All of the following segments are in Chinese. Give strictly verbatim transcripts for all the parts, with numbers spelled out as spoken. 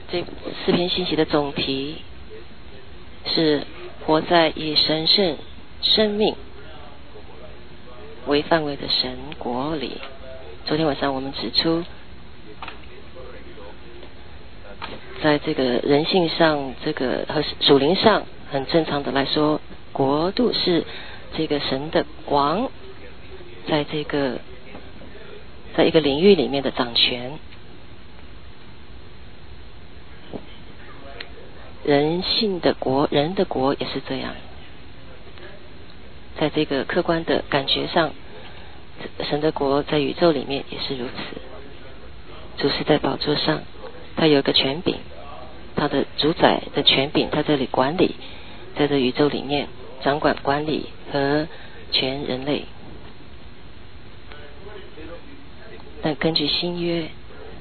这四篇信息的总题是活在以神圣生命为范围的神国里。昨天晚上我们指出，在这个人性上，这个和属灵上，很正常的来说，国度是这个神的王在这个在一个领域里面的掌权。人性的国，人的国也是这样，在这个客观的感觉上，神的国在宇宙里面也是如此。主是在宝座上，他有一个权柄，他的主宰的权柄，他这里管理，在这宇宙里面掌管管理和全人类。但根据新约，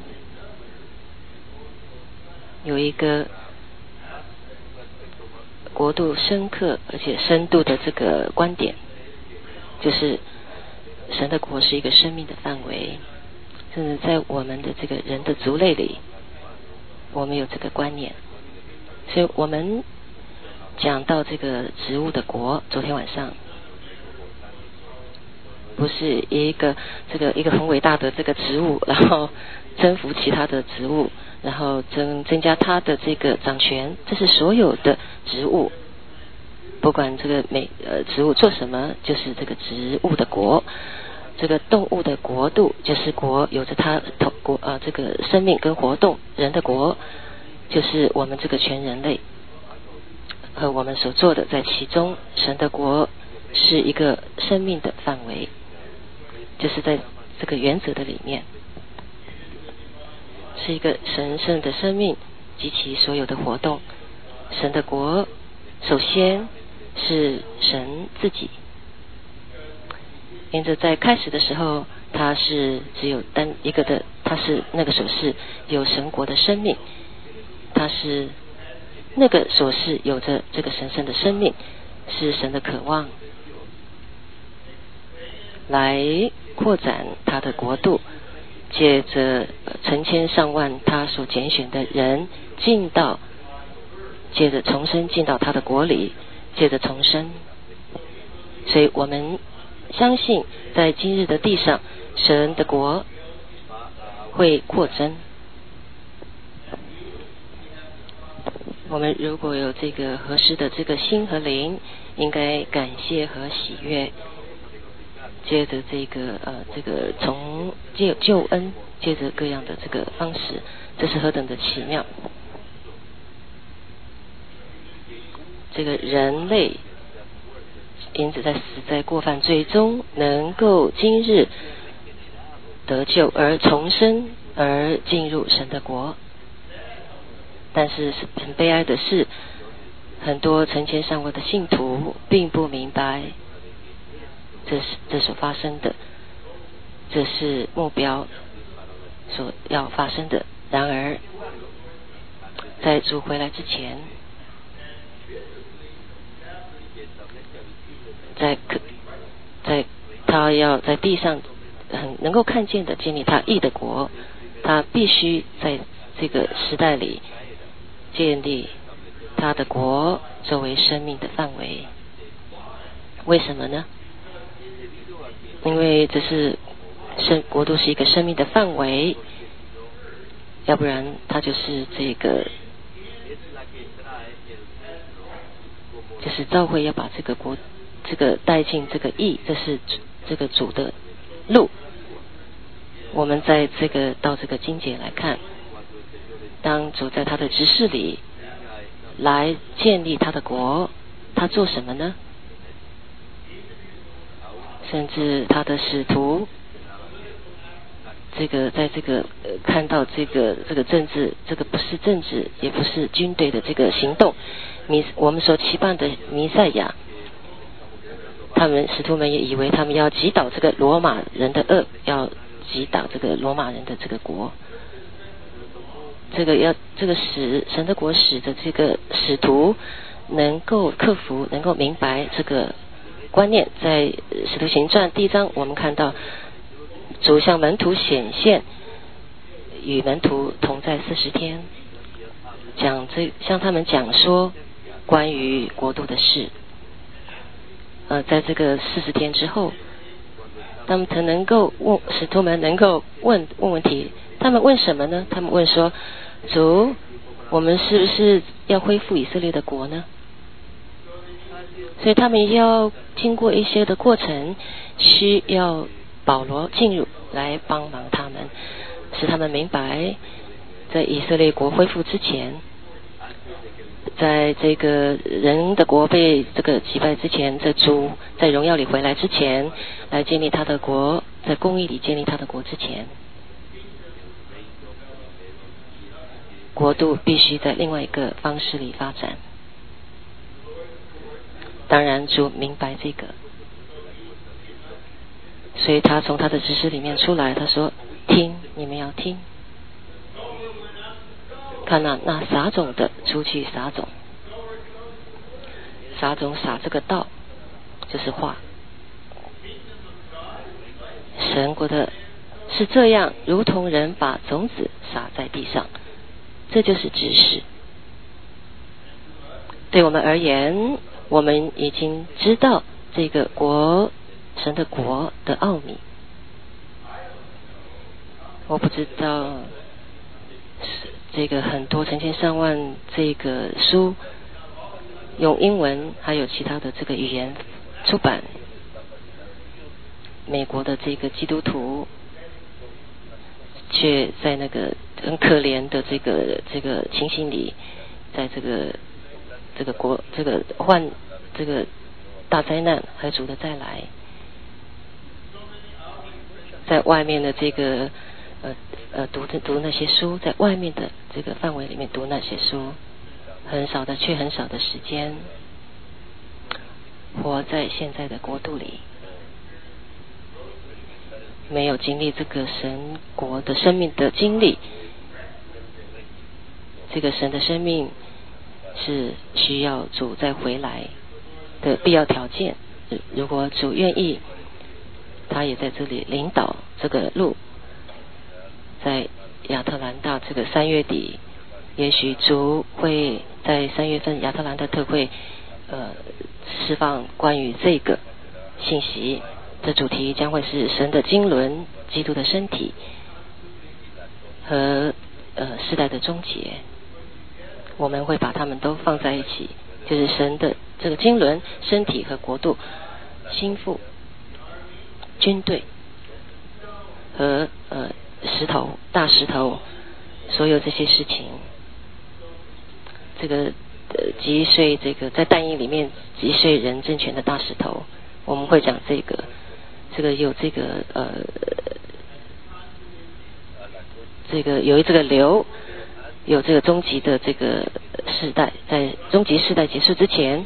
有一个国度深刻而且深度的这个观点，就是神的国是一个生命的范围，甚至在我们的这个人的族类里，我们有这个观念。所以我们讲到这个植物的国，昨天晚上不是一个这个一个很伟大的这个植物，然后征服其他的植物，然后增增加它的这个掌权，这是所有的植物，不管这个每呃植物做什么，就是这个植物的国。这个动物的国度就是国，有着它头国呃这个生命跟活动。人的国就是我们这个全人类和我们所做的在其中。神的国是一个生命的范围，就是在这个原则的里面，是一个神圣的生命及其所有的活动。神的国首先是神自己，因此在开始的时候，它是只有单一个的，它是那个所是有神国的生命，它是那个所是有着这个神圣的生命，是神的渴望来扩展他的国度，借着成千上万他所拣选的人进到，借着重生进到他的国里，借着重生。所以我们相信在今日的地上，神的国会扩增。我们如果有这个合适的这个心和灵，应该感谢和喜悦，借着这个呃这个从借救恩，借着各样的这个方式，这是何等的奇妙！这个人类因此在死在过犯罪中，能够今日得救而重生，而进入神的国。但是很悲哀的是，很多成千上万的信徒并不明白这是这所发生的，这是目标所要发生的。然而在主回来之前，在在他要在地上很能够看见的建立他义的国，他必须在这个时代里建立他的国作为生命的范围。为什么呢？因为这是生国度是一个生命的范围，要不然它就是这个就是教会要把这个国这个带进这个义，这是这个主的路。我们在这个到这个经节来看，当主在他的执事里来建立他的国，他做什么呢？甚至他的使徒，这个在这个、呃、看到这个这个政治，这个不是政治，也不是军队的这个行动，弥我们所期盼的弥赛亚，他们使徒们也以为他们要击倒这个罗马人的恶，要击倒这个罗马人的这个国。这个要这个使神的国使的这个使徒能够克服，能够明白这个观念。在使徒行传第一章，我们看到主向门徒显现，与门徒同在四十天， 讲这向他们讲说关于国度的事。呃，在这个四十天之后，他们才能够问使徒们能够问问问题。他们问什么呢？他们问说：主，我们是不是要恢复以色列的国呢？所以他们要经过一些的过程，需要保罗进入来帮忙他们，使他们明白，在以色列国恢复之前，在这个人的国被这个击败之前，在主在荣耀里回来之前，来建立他的国，在公义里建立他的国之前，国度必须在另外一个方式里发展。当然主明白这个，所以他从他的知识里面出来，他说：听，你们要听。看那那撒种的出去撒种，撒种撒这个道就是话。神国的是这样，如同人把种子撒在地上，这就是知识。对我们而言，我们已经知道这个国神的国的奥秘。我不知道这个很多成千上万这个书用英文还有其他的这个语言出版，美国的这个基督徒却在那个很可怜的这个这个情形里，在这个这个国这个患这个大灾难和主的再来，在外面的这个呃呃读读那些书，在外面的这个范围里面读那些书，很少的却很少的时间活在现在的国度里，没有经历这个神国的生命的经历。这个神的生命是需要主再回来的必要条件。如果主愿意，他也在这里领导这个路。在亚特兰大这个三月底，也许主会在三月份亚特兰大特会呃释放关于这个信息。这主题将会是神的经纶、基督的身体和呃世代的终结。我们会把它们都放在一起，就是神的这个经纶、身体和国度、心腹、军队和呃石头、大石头，所有这些事情，这个呃击碎这个在弹印里面击碎人政权的大石头，我们会讲这个，这个有这个呃这个有这个流，有这个终极的这个世代，在终极世代结束之前，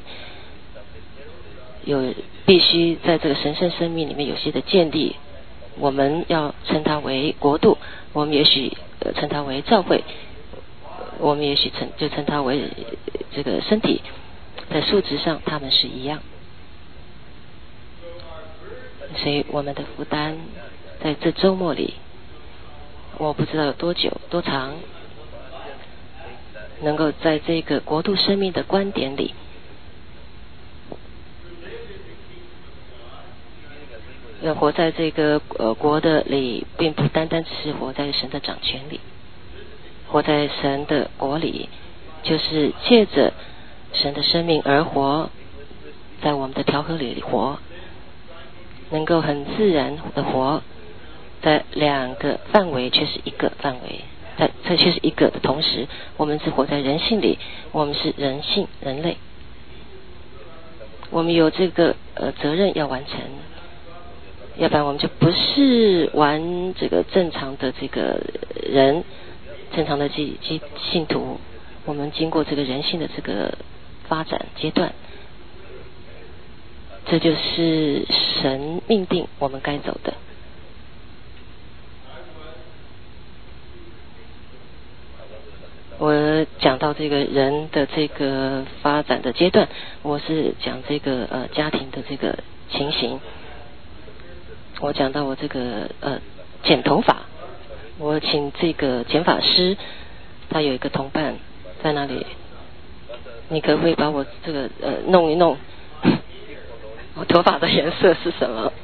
有必须在这个神圣生命里面有些的建立。我们要称它为国度，我们也许呃称它为教会，我们也许称就称它为这个身体，在数值上它们是一样。所以我们的负担在这周末里，我不知道有多久多长，能够在这个国度生命的观点里，要活在这个呃国的里，并不单单只是活在神的掌权里，活在神的国里，就是借着神的生命而活，在我们的调和里活，能够很自然的活在两个范围，却是一个范围，在这却是一个的同时，我们是活在人性里，我们是人性人类，我们有这个呃责任要完成。要不然我们就不是玩这个正常的这个人，正常的基基信徒。我们经过这个人性的这个发展阶段，这就是神命定我们该走的。我讲到这个人的这个发展的阶段，我是讲这个呃家庭的这个情形。我讲到我这个呃剪头发，我请这个剪发师，他有一个同伴在哪里？你可不可以把我这个呃弄一弄？我头发的颜色是什么？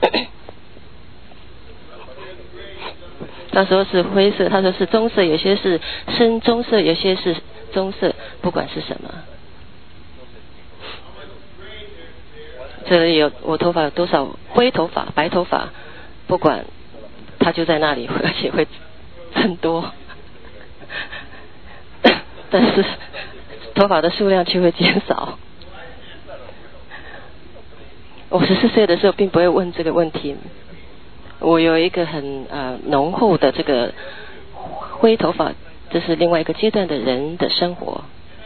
他说是灰色，他说是棕色，有些是深棕色，有些是棕色，不管是什么。这里有我头发有多少灰头发、白头发，不管它就在那里，而且会很多，但是头发的数量却会减少。我十四岁的时候并不会问这个问题，我有一个很呃浓厚的这个灰头发，这是另外一个阶段的人的生活。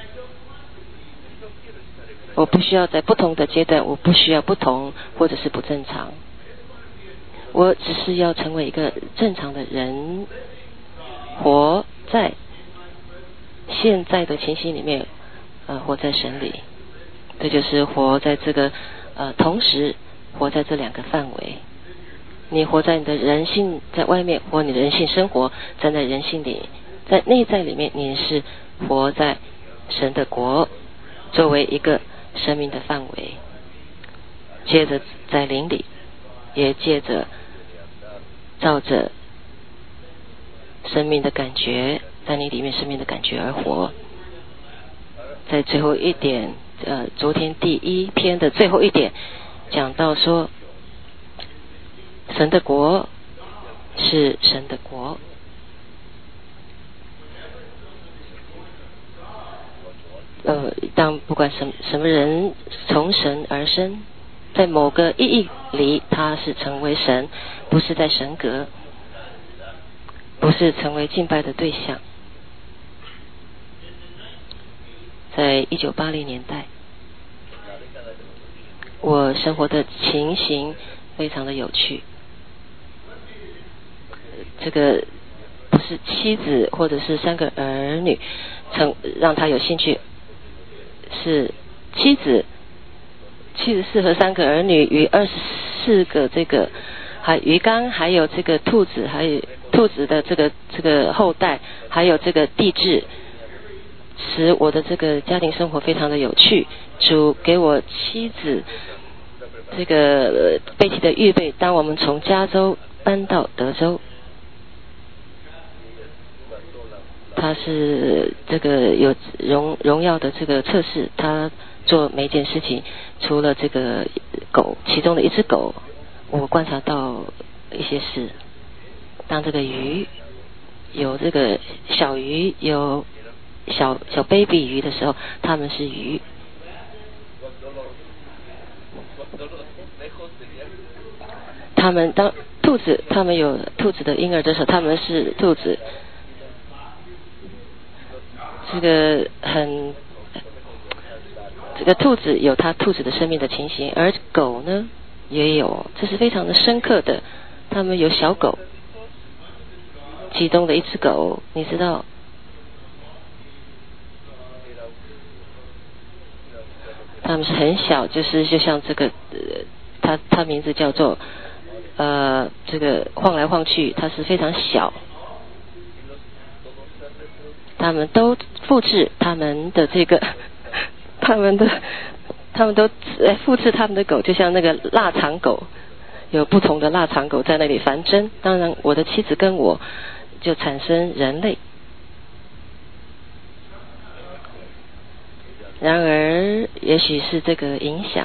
我不需要在不同的阶段，我不需要不同或者是不正常，我只是要成为一个正常的人，活在现在的情形里面，呃，活在神里，这就是活在这个呃，同时活在这两个范围。你活在你的人性在外面，或你的人性生活站在人性里，在内在里面你是活在神的国，作为一个生命的范围，接着在灵里，也借着照着生命的感觉，在你里面生命的感觉而活。在最后一点，呃，昨天第一篇的最后一点讲到说，神的国是神的国，呃，当不管什什么人从神而生，在某个意义里他是成为神，不是在神格，不是成为敬拜的对象。在一九八零年代，我生活的情形非常的有趣，这个不是妻子或者是三个儿女曾让他有兴趣，是妻子七十四和三个儿女与二十四个这个还鱼缸，还有这个兔子，还有兔子的这个这个后代，还有这个地质，使我的这个家庭生活非常的有趣。主给我妻子这个贝蒂的预备，当我们从加州搬到德州，他是这个有荣荣耀的这个测试，他做每一件事情，除了这个狗，其中的一只狗，我观察到一些事。当这个鱼有这个小鱼，有小小 baby 鱼的时候，他们是鱼。他们当兔子，他们有兔子的婴儿的时候，他们是兔子。这个很，这个兔子有它兔子的生命的情形，而狗呢也有，这是非常的深刻的。他们有小狗，其中的一只狗，你知道，他们是很小，就是就像这个，呃、它它名字叫做呃这个晃来晃去，它是非常小。他们都复制他们的这个，他们的，他们都复制他们的狗，就像那个腊肠狗，有不同的腊肠狗在那里繁殖。当然，我的妻子跟我就产生人类。然而，也许是这个影响，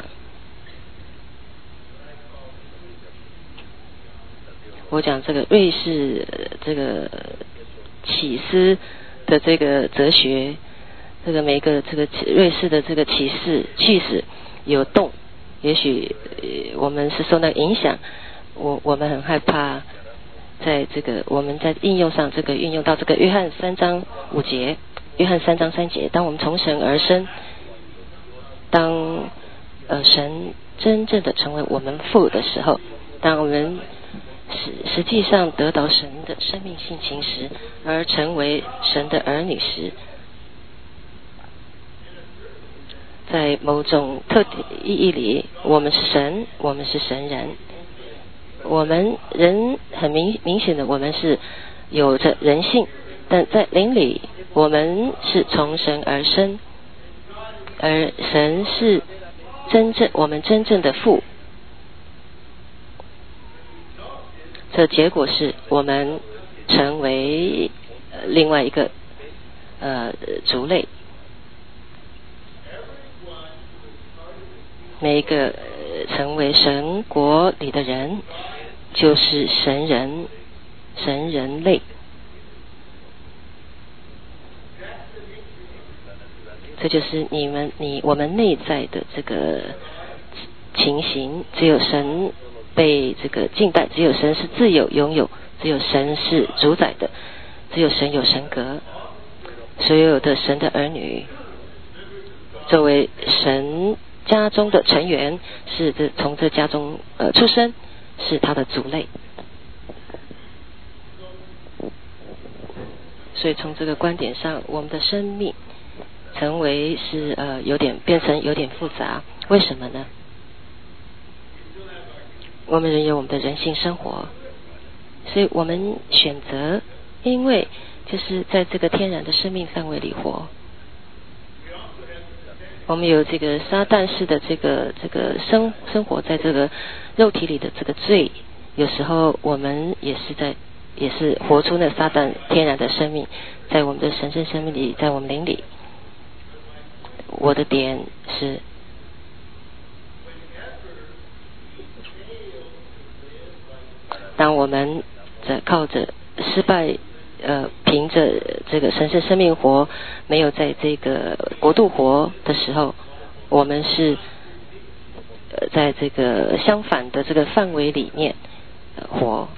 我讲这个瑞士这个起司的这个哲学，这个每个这个瑞士的这个骑士气势有动，也许我们是受到影响，我我们很害怕，在这个我们在应用上这个运用到这个约翰三章五节，约翰三章三节，当我们从神而生，当呃神真正的成为我们父的时候，当我们实实际上得到神的生命性情时，而成为神的儿女时，在某种特定意义里，我们是神，我们是神人。我们人很明明显的，我们是有着人性，但在灵里， 我们是从神而生，而神是真正我们真正的父。这结果是我们成为另外一个呃族类。每一个成为神国里的人，就是神人、神人类。这就是你们、你我们内在的这个情形。只有神被这个敬拜，只有神是自由拥有，只有神是主宰的，只有神有神格。所有的神的儿女，作为神家中的成员，是这从这家中呃出生，是他的族类。所以从这个观点上，我们的生命成为是呃有点变成有点复杂。为什么呢？我们人有我们的人性生活，所以我们选择，因为就是在这个天然的生命范围里活。我们有这个撒旦式的这个这个生生活在这个肉体里的这个罪，有时候我们也是在也是活出那撒旦天然的生命，在我们的神圣生命里，在我们灵里。我的点是，当我们在靠着失败呃，凭着这个神圣生命活，没有在这个国度活的时候，我们是呃在这个相反的这个范围里面、呃、活。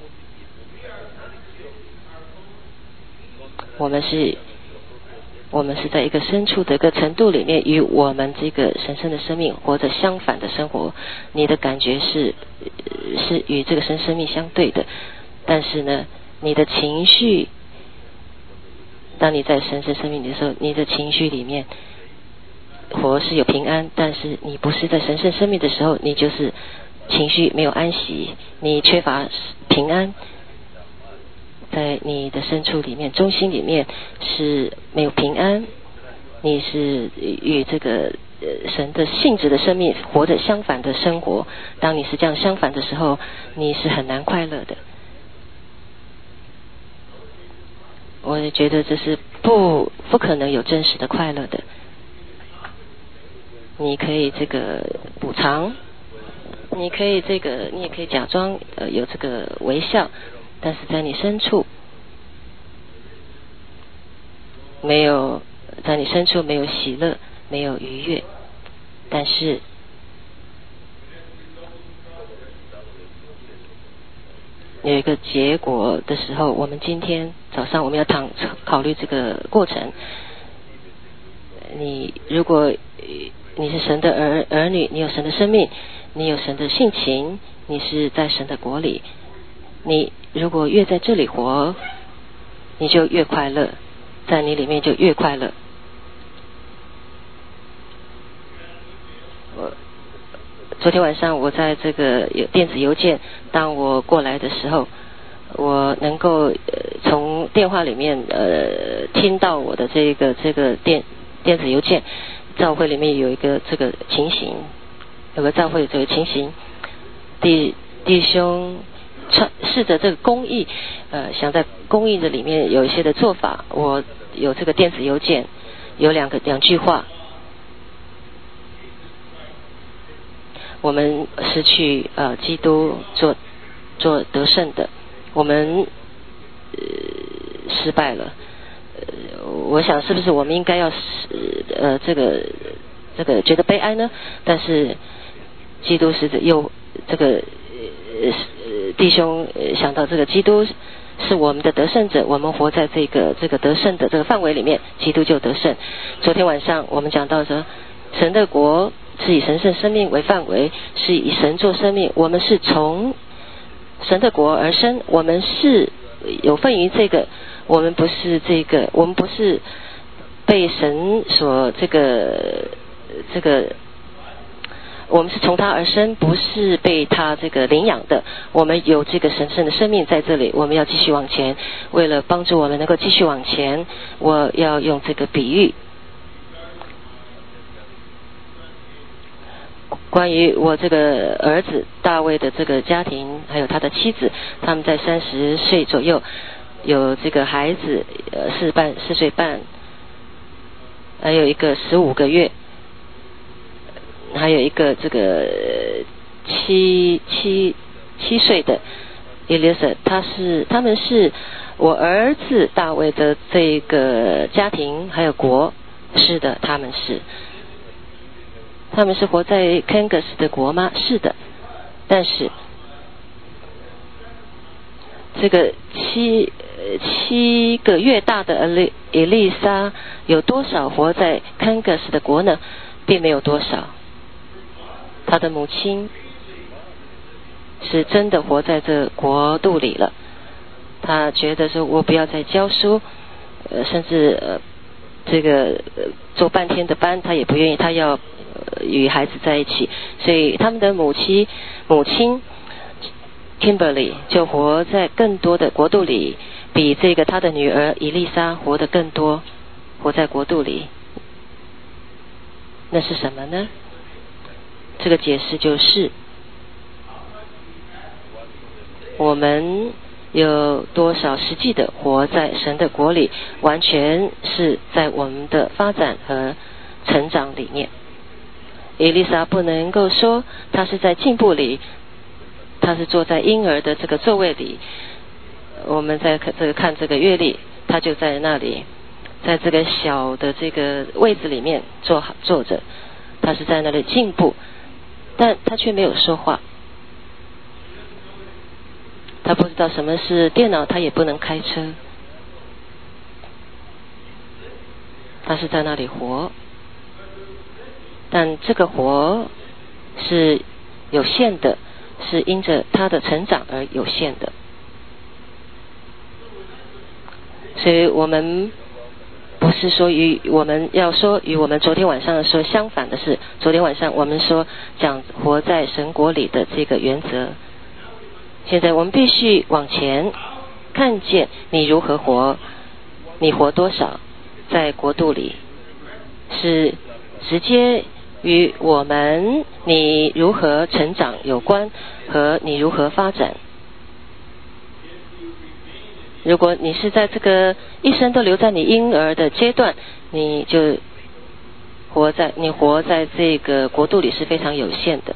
我们是，我们是在一个深处的一个程度里面，与我们这个神圣的生命活着相反的生活。你的感觉是是与这个神生命相对的，但是呢，你的情绪，当你在神圣生命的时候，你的情绪里面活是有平安，但是你不是在神圣生命的时候，你就是情绪没有安息，你缺乏平安，在你的深处里面，中心里面是没有平安，你是与这个神的性质的生命活着相反的生活。当你是这样相反的时候，你是很难快乐的。我也觉得这是不不可能有真实的快乐的。你可以这个补偿，你可以这个，你也可以假装呃有这个微笑，但是在你深处没有，在你深处没有喜乐，没有愉悦。但是有一个结果的时候，我们今天早上我们要讨考虑这个过程。你如果你是神的儿儿女，你有神的生命，你有神的性情，你是在神的国里。你如果越在这里活，你就越快乐，在你里面就越快乐。我昨天晚上我在这个有电子邮件，当我过来的时候，我能够、呃、从电话里面呃听到我的这个这个电电子邮件，教会里面有一个这个情形，有个教会这个情形，弟弟兄试着这个公益，呃，想在公益的里面有一些的做法。我有这个电子邮件，有两个两句话。我们失去呃基督做做得胜的，我们、呃、失败了。呃，我想是不是我们应该要呃这个这个觉得悲哀呢？但是基督是又这个呃弟兄想到这个基督是我们的得胜者，我们活在这个这个得胜的这个范围里面，基督就得胜。昨天晚上我们讲到说，神的国是以神圣生命为范围，是以神做生命。我们是从神的国而生，我们是有份于这个，我们不是这个，我们不是被神所这个这个， 我们是从他而生，不是被他这个领养的。我们有这个神圣的生命在这里，我们要继续往前。为了帮助我们能够继续往前，我要用这个比喻。关于我这个儿子大卫的这个家庭，还有他的妻子，他们在三十岁左右有这个孩子，呃，四半四岁半，还有一个十五个月，还有一个这个七七七岁的 Elisa， 他是他们是我儿子大卫的这个家庭还有国，是的，他们是。他们是活在 Kansas 的国吗？是的，但是这个七七个月大的伊丽莎有多少活在 Kansas 的国呢？并没有多少。他的母亲是真的活在这国度里了。他觉得说，我不要再教书，呃，甚至呃这个、呃、做半天的班，他也不愿意，他要。与孩子在一起，所以他们的母亲母亲 Kimberly 就活在更多的国度里，比这个他的女儿伊丽莎活得更多，活在国度里。那是什么呢？这个解释就是我们有多少实际的活在神的国里，完全是在我们的发展和成长里面。伊丽莎不能够说她是在进步里，她是坐在婴儿的这个座位里。我们在这个看这个月历，她就在那里，在这个小的这个位置里面坐坐着，她是在那里进步，但她却没有说话。她不知道什么是电脑，她也不能开车，她是在那里活。但这个活是有限的，是因着他的成长而有限的。所以我们不是说与我们要说与我们昨天晚上说相反的是，昨天晚上我们说讲活在神国里的这个原则。现在我们必须往前看见你如何活，你活多少在国度里，是直接与我们你如何成长有关，和你如何发展。如果你是在这个一生都留在你婴儿的阶段，你就活在你活在这个国度里是非常有限的。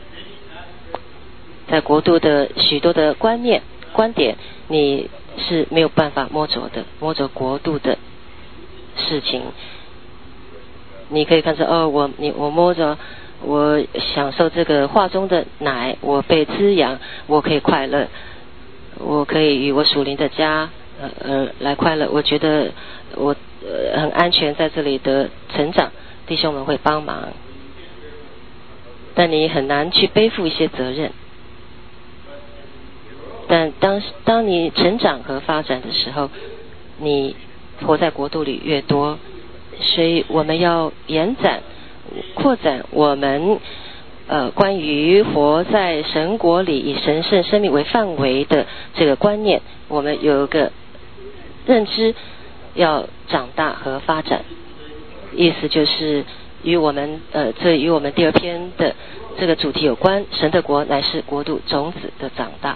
在国度的许多的观念观点，你是没有办法摸着的，摸着国度的事情。你可以看着哦，我你我摸着，我享受这个画中的奶，我被滋养，我可以快乐，我可以与我属灵的家呃呃来快乐。我觉得我呃很安全在这里的成长，弟兄们会帮忙，但你很难去背负一些责任。但当当你成长和发展的时候，你活在国度里越多。所以我们要延展扩展我们呃关于活在神国里以神圣生命为范围的这个观念，我们有一个认知要长大和发展。意思就是与我们呃这与我们第二篇的这个主题有关，神的国乃是国度种子的长大。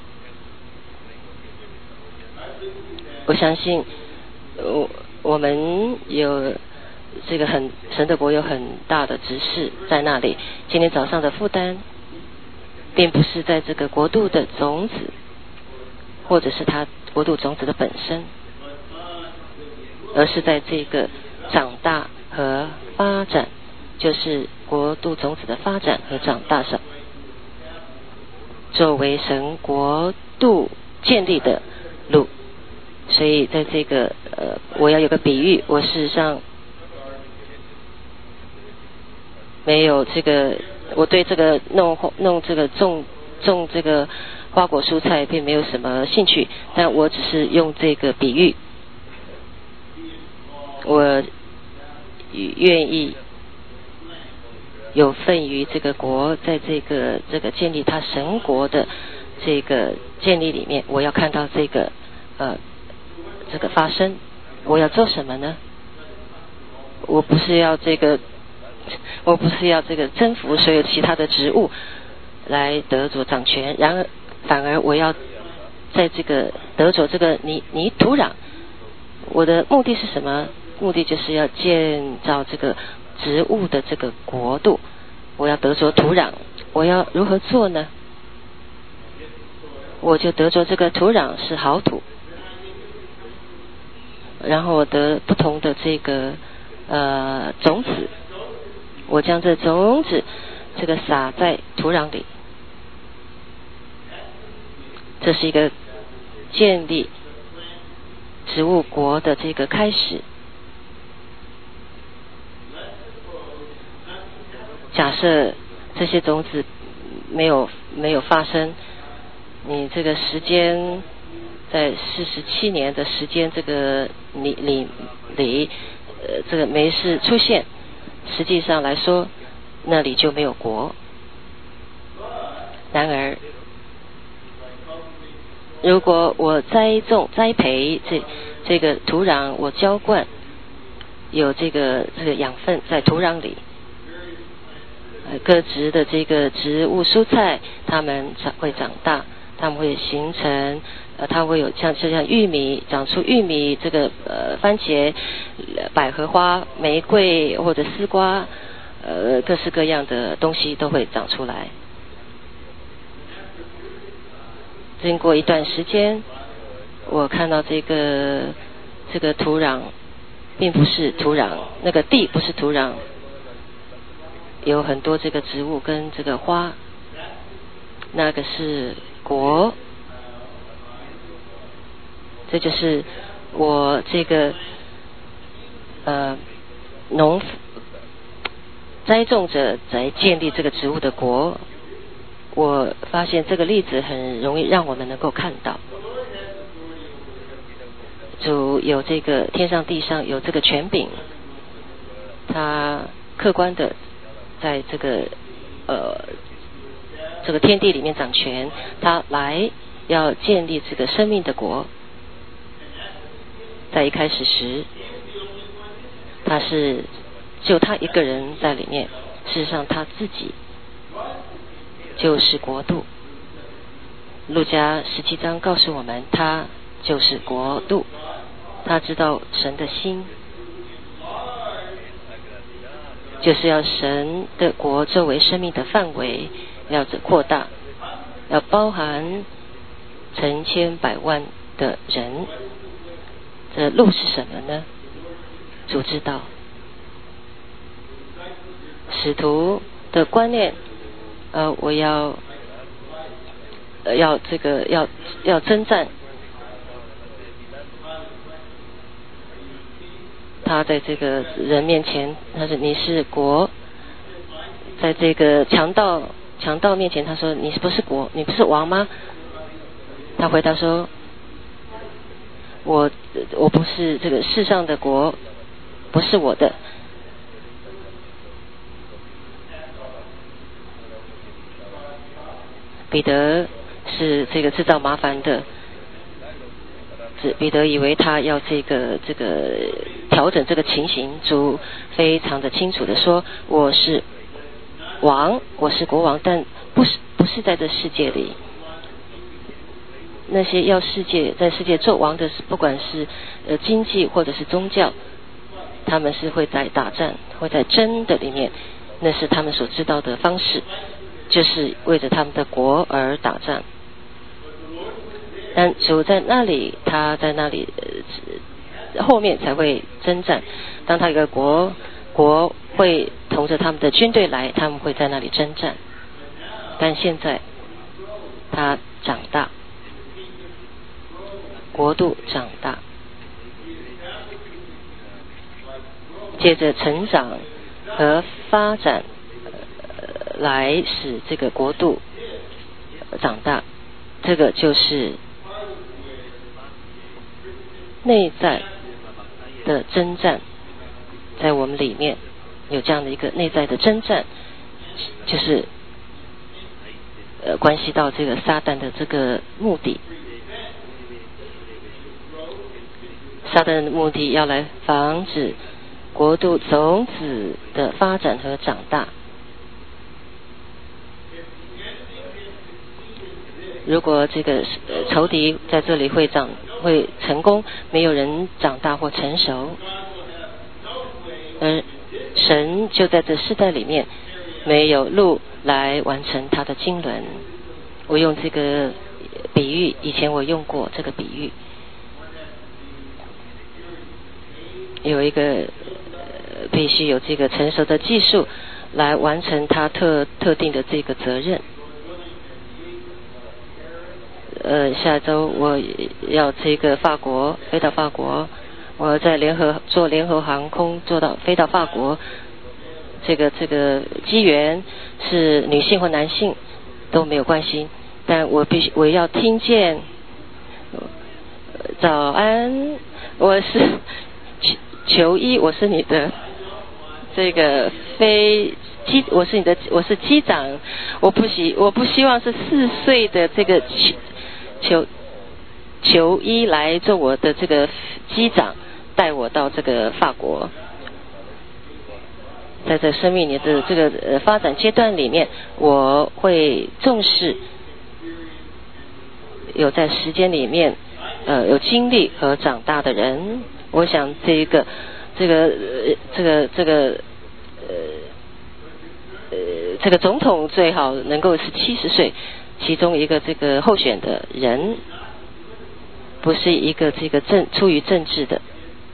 我相信我我们有这个很神的国有很大的指示在那里。今天早上的负担并不是在这个国度的种子，或者是它国度种子的本身，而是在这个长大和发展，就是国度种子的发展和长大上，作为神国度建立的路。所以在这个呃，我要有个比喻，我事实上没有这个，我对这个弄弄这个种种这个花果蔬菜并没有什么兴趣，但我只是用这个比喻，我愿意有份于这个国，在这个这个建立他神国的这个建立里面，我要看到这个呃这个发生，我要做什么呢？我不是要这个，我不是要这个征服所有其他的植物来得着掌权，然而反而我要在这个得着这个泥泥土壤。我的目的是什么？目的就是要建造这个植物的这个国度。我要得着土壤，我要如何做呢？我就得着这个土壤是好土，然后我得不同的这个呃种子，我将这种子这个撒在土壤里，这是一个建立植物国的这个开始。假设这些种子没有没有发生，你这个时间在四十七年的时间这个里里里呃这个没事出现，实际上来说那里就没有国。然而如果我栽种栽培这这个土壤，我浇灌有这个这个养分在土壤里，各植的这个植物蔬菜它们长会长大，它们会形成呃它会有像就像玉米长出玉米，这个呃番茄、百合花、玫瑰或者丝瓜，呃各式各样的东西都会长出来。经过一段时间，我看到这个这个土壤并不是土壤，那个地不是土壤，有很多这个植物跟这个花，那个是国。这就是我这个呃农夫栽种者在建立这个植物的国。我发现这个例子很容易让我们能够看到，主有这个天上地上有这个权柄，他客观的在这个呃这个天地里面掌权，他来要建立这个生命的国。在一开始时，他是只有他一个人在里面，事实上他自己就是国度。路加十七章告诉我们，他就是国度，他知道神的心，就是要神的国作为生命的范围要扩大，要包含成千百万的人。这路是什么呢？主知道。使徒的观念，呃，我要，呃、要这个要要征战。他在这个人面前，他说你是国，在这个强盗强盗面前，他说你不是国，你不是王吗？他回答说，我我不是这个世上的国，不是我的。彼得是这个制造麻烦的，彼得以为他要这个这个调整这个情形，主非常的清楚的说，我是王，我是国王，但不是不是在这世界里。那些要世界在世界做王的，不管是呃经济或者是宗教，他们是会在打战，会在争的里面，那是他们所知道的方式，就是为着他们的国而打仗。但主在那里，他在那里、呃、后面才会征战。当他一个国国会同着他们的军队来，他们会在那里征战。但现在他长大，国度长大，借着成长和发展、呃、来使这个国度长大。这个就是内在的征战，在我们里面有这样的一个内在的征战， 就是呃关系到这个撒旦的这个目的。撒旦的目的要来防止国度种子的发展和长大。如果这个仇敌在这里会长会成功，没有人长大或成熟，而神就在这世代里面没有路来完成他的经纶。我用这个比喻，以前我用过这个比喻，有一个、呃、必须有这个成熟的技术来完成他特特定的这个责任。呃，下周我要这个法国飞到法国，我在联合坐联合航空坐到飞到法国，这个这个机缘是女性或男性都没有关系，但我必须我要听见早安，我是求医，我是你的这个飞机，我是你的我是机长，我不希我不希望是四岁的这个求求医来做我的这个机长，带我到这个法国。在这生命里的这个呃发展阶段里面，我会重视有在时间里面呃有经历和长大的人。我想这一个这个呃这个这个呃呃这个总统最好能够是七十岁，其中一个这个候选的人不是一个这个政出于政治的，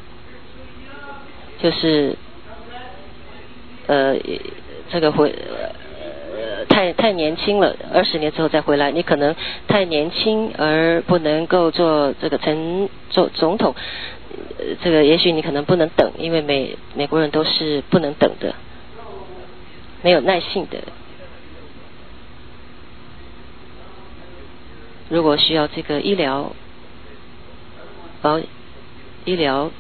就是呃这个回呃太太年轻了，二十年之后再回来，你可能太年轻而不能够做这个成做总统，呃这个也许你可能不能等，因为美美国人都是不能等的，没有耐性的。如果需要这个医疗保医疗，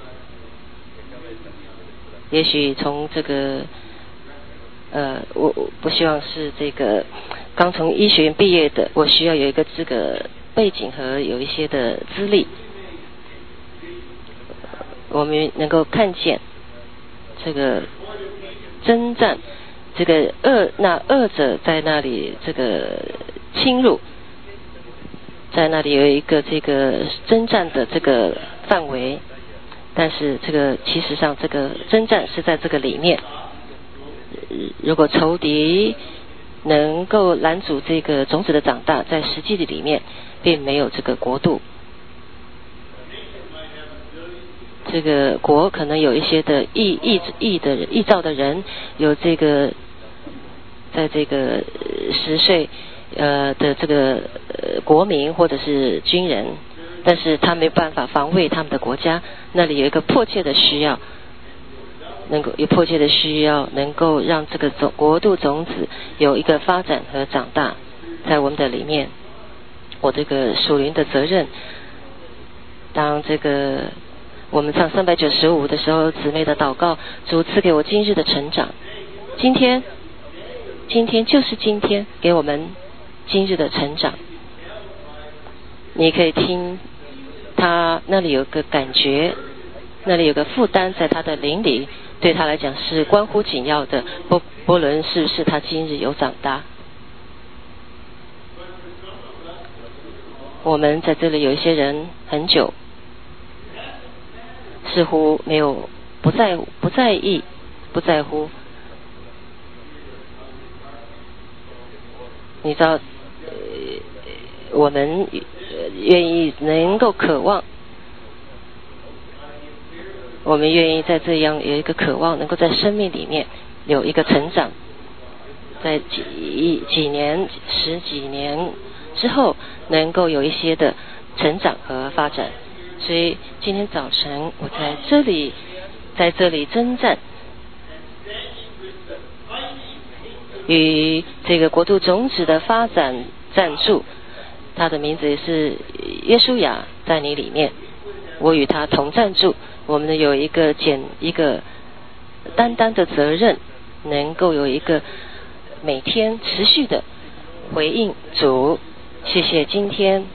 也许从这个呃我我不希望是这个刚从医学院毕业的，我需要有一个这个背景和有一些的资历，我们能够看见这个征战，这个恶那恶者在那里这个侵入，在那里有一个这个征战的这个范围，但是这个其实上这个征战是在这个里面。如果仇敌能够拦阻这个种子的长大，在实际的里面并没有这个国度。这个国可能有一些的异异异的异造的人，有这个在这个十岁呃的这个呃国民或者是军人，但是他没办法防卫他们的国家，那里有一个迫切的需要，能够有迫切的需要，能够让这个种国度种子有一个发展和长大，在我们的里面。我这个属灵的责任，当这个我们唱三百九十五的时候，姊妹的祷告，主赐给我今日的成长。今天，今天就是今天，给我们今日的成长。你可以听他那里有个感觉，那里有个负担在他的灵里，对他来讲是关乎紧要的，不不论是不是他今日有长大。我们在这里有一些人很久，似乎没有不在不在意不在乎。你知道、呃、我们愿意能够渴望，我们愿意在这样有一个渴望，能够在生命里面有一个成长，在几几年十几年之后能够有一些的成长和发展。所以今天早晨我在这里在这里征战，与这个国度种子的发展赞助，他的名字是耶稣亚，在你里面，我与他同赞助。我们有一个简一个单单的责任，能够有一个每天持续的回应主。谢谢今天，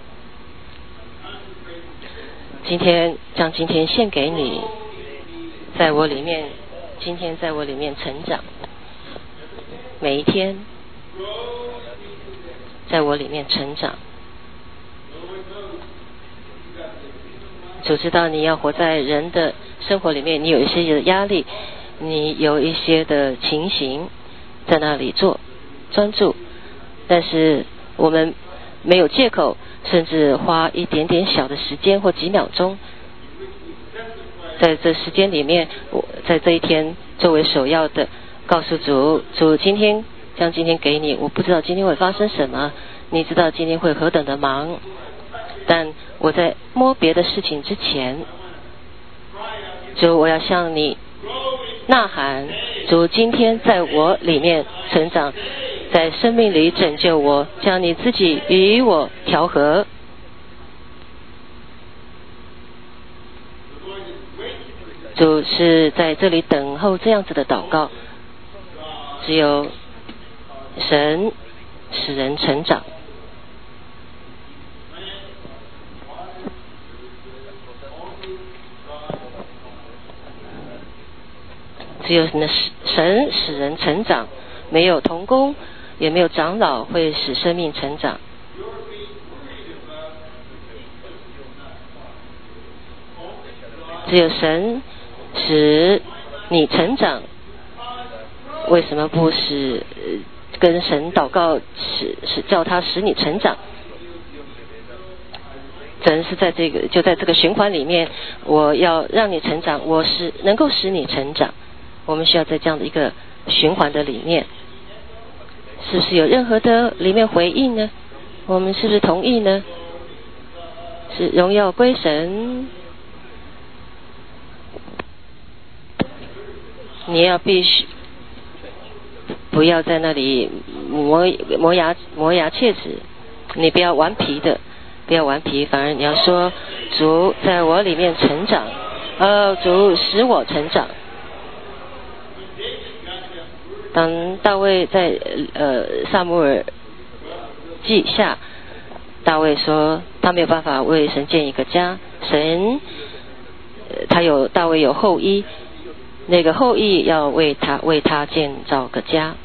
今天将今天献给你，在我里面，今天在我里面成长，每一天在我里面成长。主知道你要活在人的生活里面，你有一些的压力，你有一些的情形在那里做专注，但是我们没有借口，甚至花一点点小的时间或几秒钟，在这时间里面，我在这一天作为首要的告诉主，主今天将今天给你，我不知道今天会发生什么，你知道今天会何等的忙，但我在摸别的事情之前，主我要向你呐喊，主今天在我里面成长，在生命里拯救我，将你自己与我调和。主是在这里等候这样子的祷告，只有神使人成长。只有神使人成长，没有同工，也没有长老会使生命成长。只有神使你成长，为什么不使跟神祷告，使使叫他使你成长？神是在这个就在这个循环里面，我要让你成长，我是能够使你成长。我们需要在这样的一个循环的里面，是不是有任何的里面回应呢？我们是不是同意呢？是荣耀归神。你要必须不要在那里磨磨牙磨牙切齿，你不要顽皮的，不要顽皮，反而你要说主在我里面成长，呃，主使我成长。当大卫在呃撒母耳记下，大卫说他没有办法为神建一个家，神、呃、他有大卫有后裔，那个后裔要为他为他建造个家。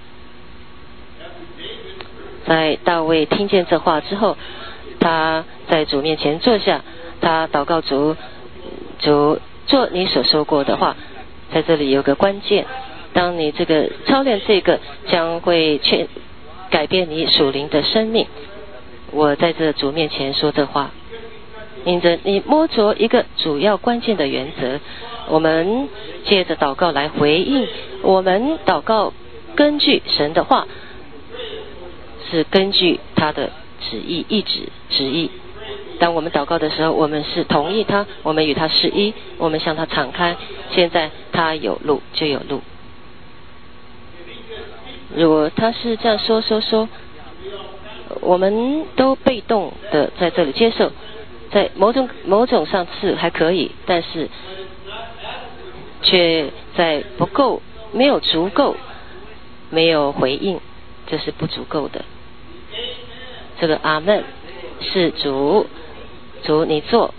在大卫听见这话之后，他在主面前坐下，他祷告主，主做你所说过的话。在这里有个关键，当你这个操练这个，将会劝改变你属灵的生命。我在这主面前说这话，因着你摸着一个主要关键的原则，我们借着祷告来回应。我们祷告根据神的话，是根据他的旨意意志旨意。当我们祷告的时候，我们是同意他，我们与他是一，我们向他敞开。现在他有路就有路。如果他是这样说说说，我们都被动的在这里接受，在某种某种上是还可以，但是却在不够，没有足够，没有回应，这是不足够的。这个阿们是主，主你做。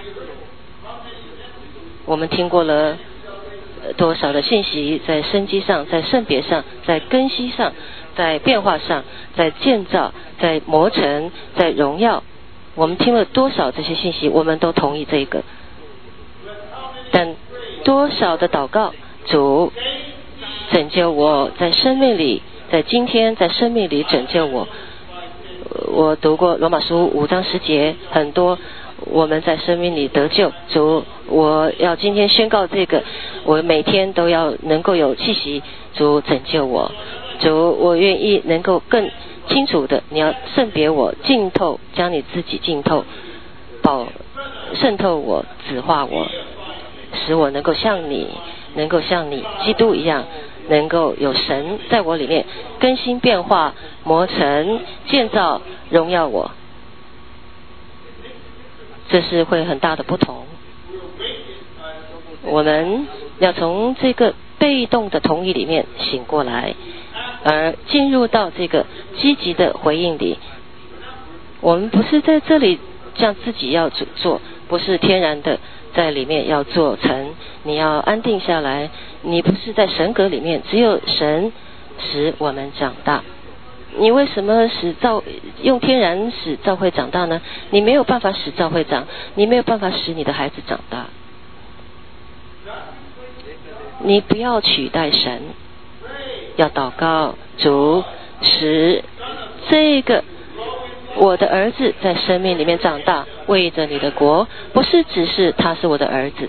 我们听过了多少的信息，在生机上，在圣别上，在根基上，在变化上，在建造，在磨成，在荣耀，我们听了多少这些信息，我们都同意这个。但多少的祷告，主拯救我，在生命里，在今天在生命里拯救我。我读过罗马书五章十节，很多我们在生命里得救。主，我要今天宣告这个，我每天都要能够有气息。主拯救我，主我愿意能够更清楚的，你要圣别我，浸透，将你自己浸透，保渗透我，紫化我，使我能够像你，能够像你基督一样，能够有神在我里面更新变化，磨成建造，荣耀我。这是会很大的不同。我们要从这个被动的同意里面醒过来， 而进入到这个积极的回应里。我们不是在这里这样自己要做，不是天然的在里面要做成，你要安定下来，你不是在神格里面，只有神使我们长大。你为什么使教用天然使教会长大呢？你没有办法使教会长，你没有办法使你的孩子长大。你不要取代神，要祷告主使这个我的儿子在生命里面长大，为着你的国，不是只是他是我的儿子。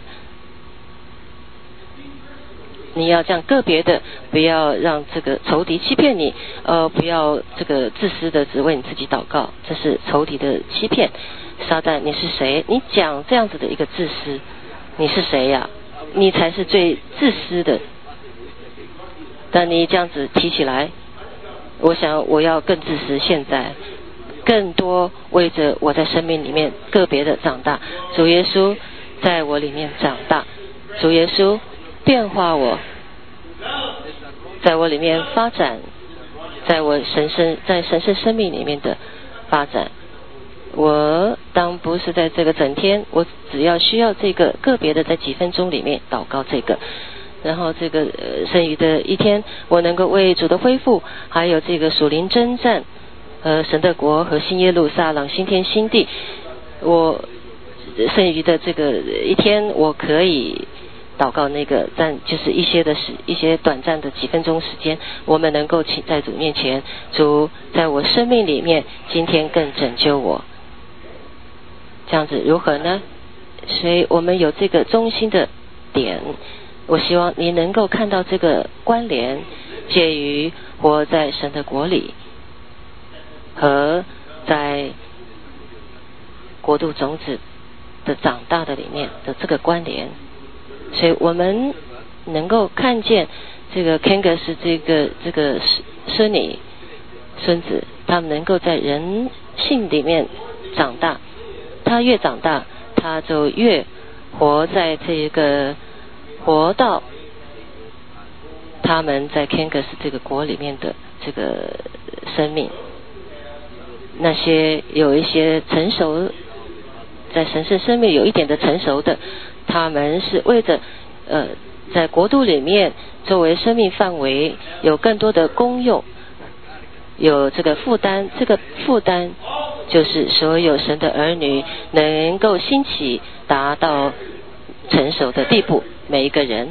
你要这样个别的，不要让这个仇敌欺骗你，呃，不要这个自私的只为你自己祷告，这是仇敌的欺骗。撒旦，你是谁？你讲这样子的一个自私，你是谁呀？你才是最自私的。但你这样子提起来，我想我要更自私，现在更多为着我在生命里面个别的长大，主耶稣在我里面长大，主耶稣变化我，在我里面发展，在我神圣在神圣生命里面的发展。我当不是在这个整天，我只要需要这个个别的在几分钟里面祷告这个，然后这个呃剩余的一天，我能够为主的恢复，还有这个属灵征战，呃神的国和新耶路撒冷新天新地，我剩余的这个一天，我可以祷告那个，但就是一些的时一些短暂的几分钟时间，我们能够请在主面前，主在我生命里面今天更拯救我，这样子如何呢？所以我们有这个中心的点，我希望你能够看到这个关联，介于活在神的国里和在国度种子的长大的里面的这个关联。所以我们能够看见这个 Kangas 这个这个孙女孙子，他们能够在人性里面长大，他越长大，他就越活在这个活到他们在 Kangas 这个国里面的这个生命。那些有一些成熟，在神圣生命有一点的成熟的，他们是为着呃在国度里面作为生命范围有更多的功用，有这个负担，这个负担就是所有神的儿女能够兴起达到成熟的地步，每一个人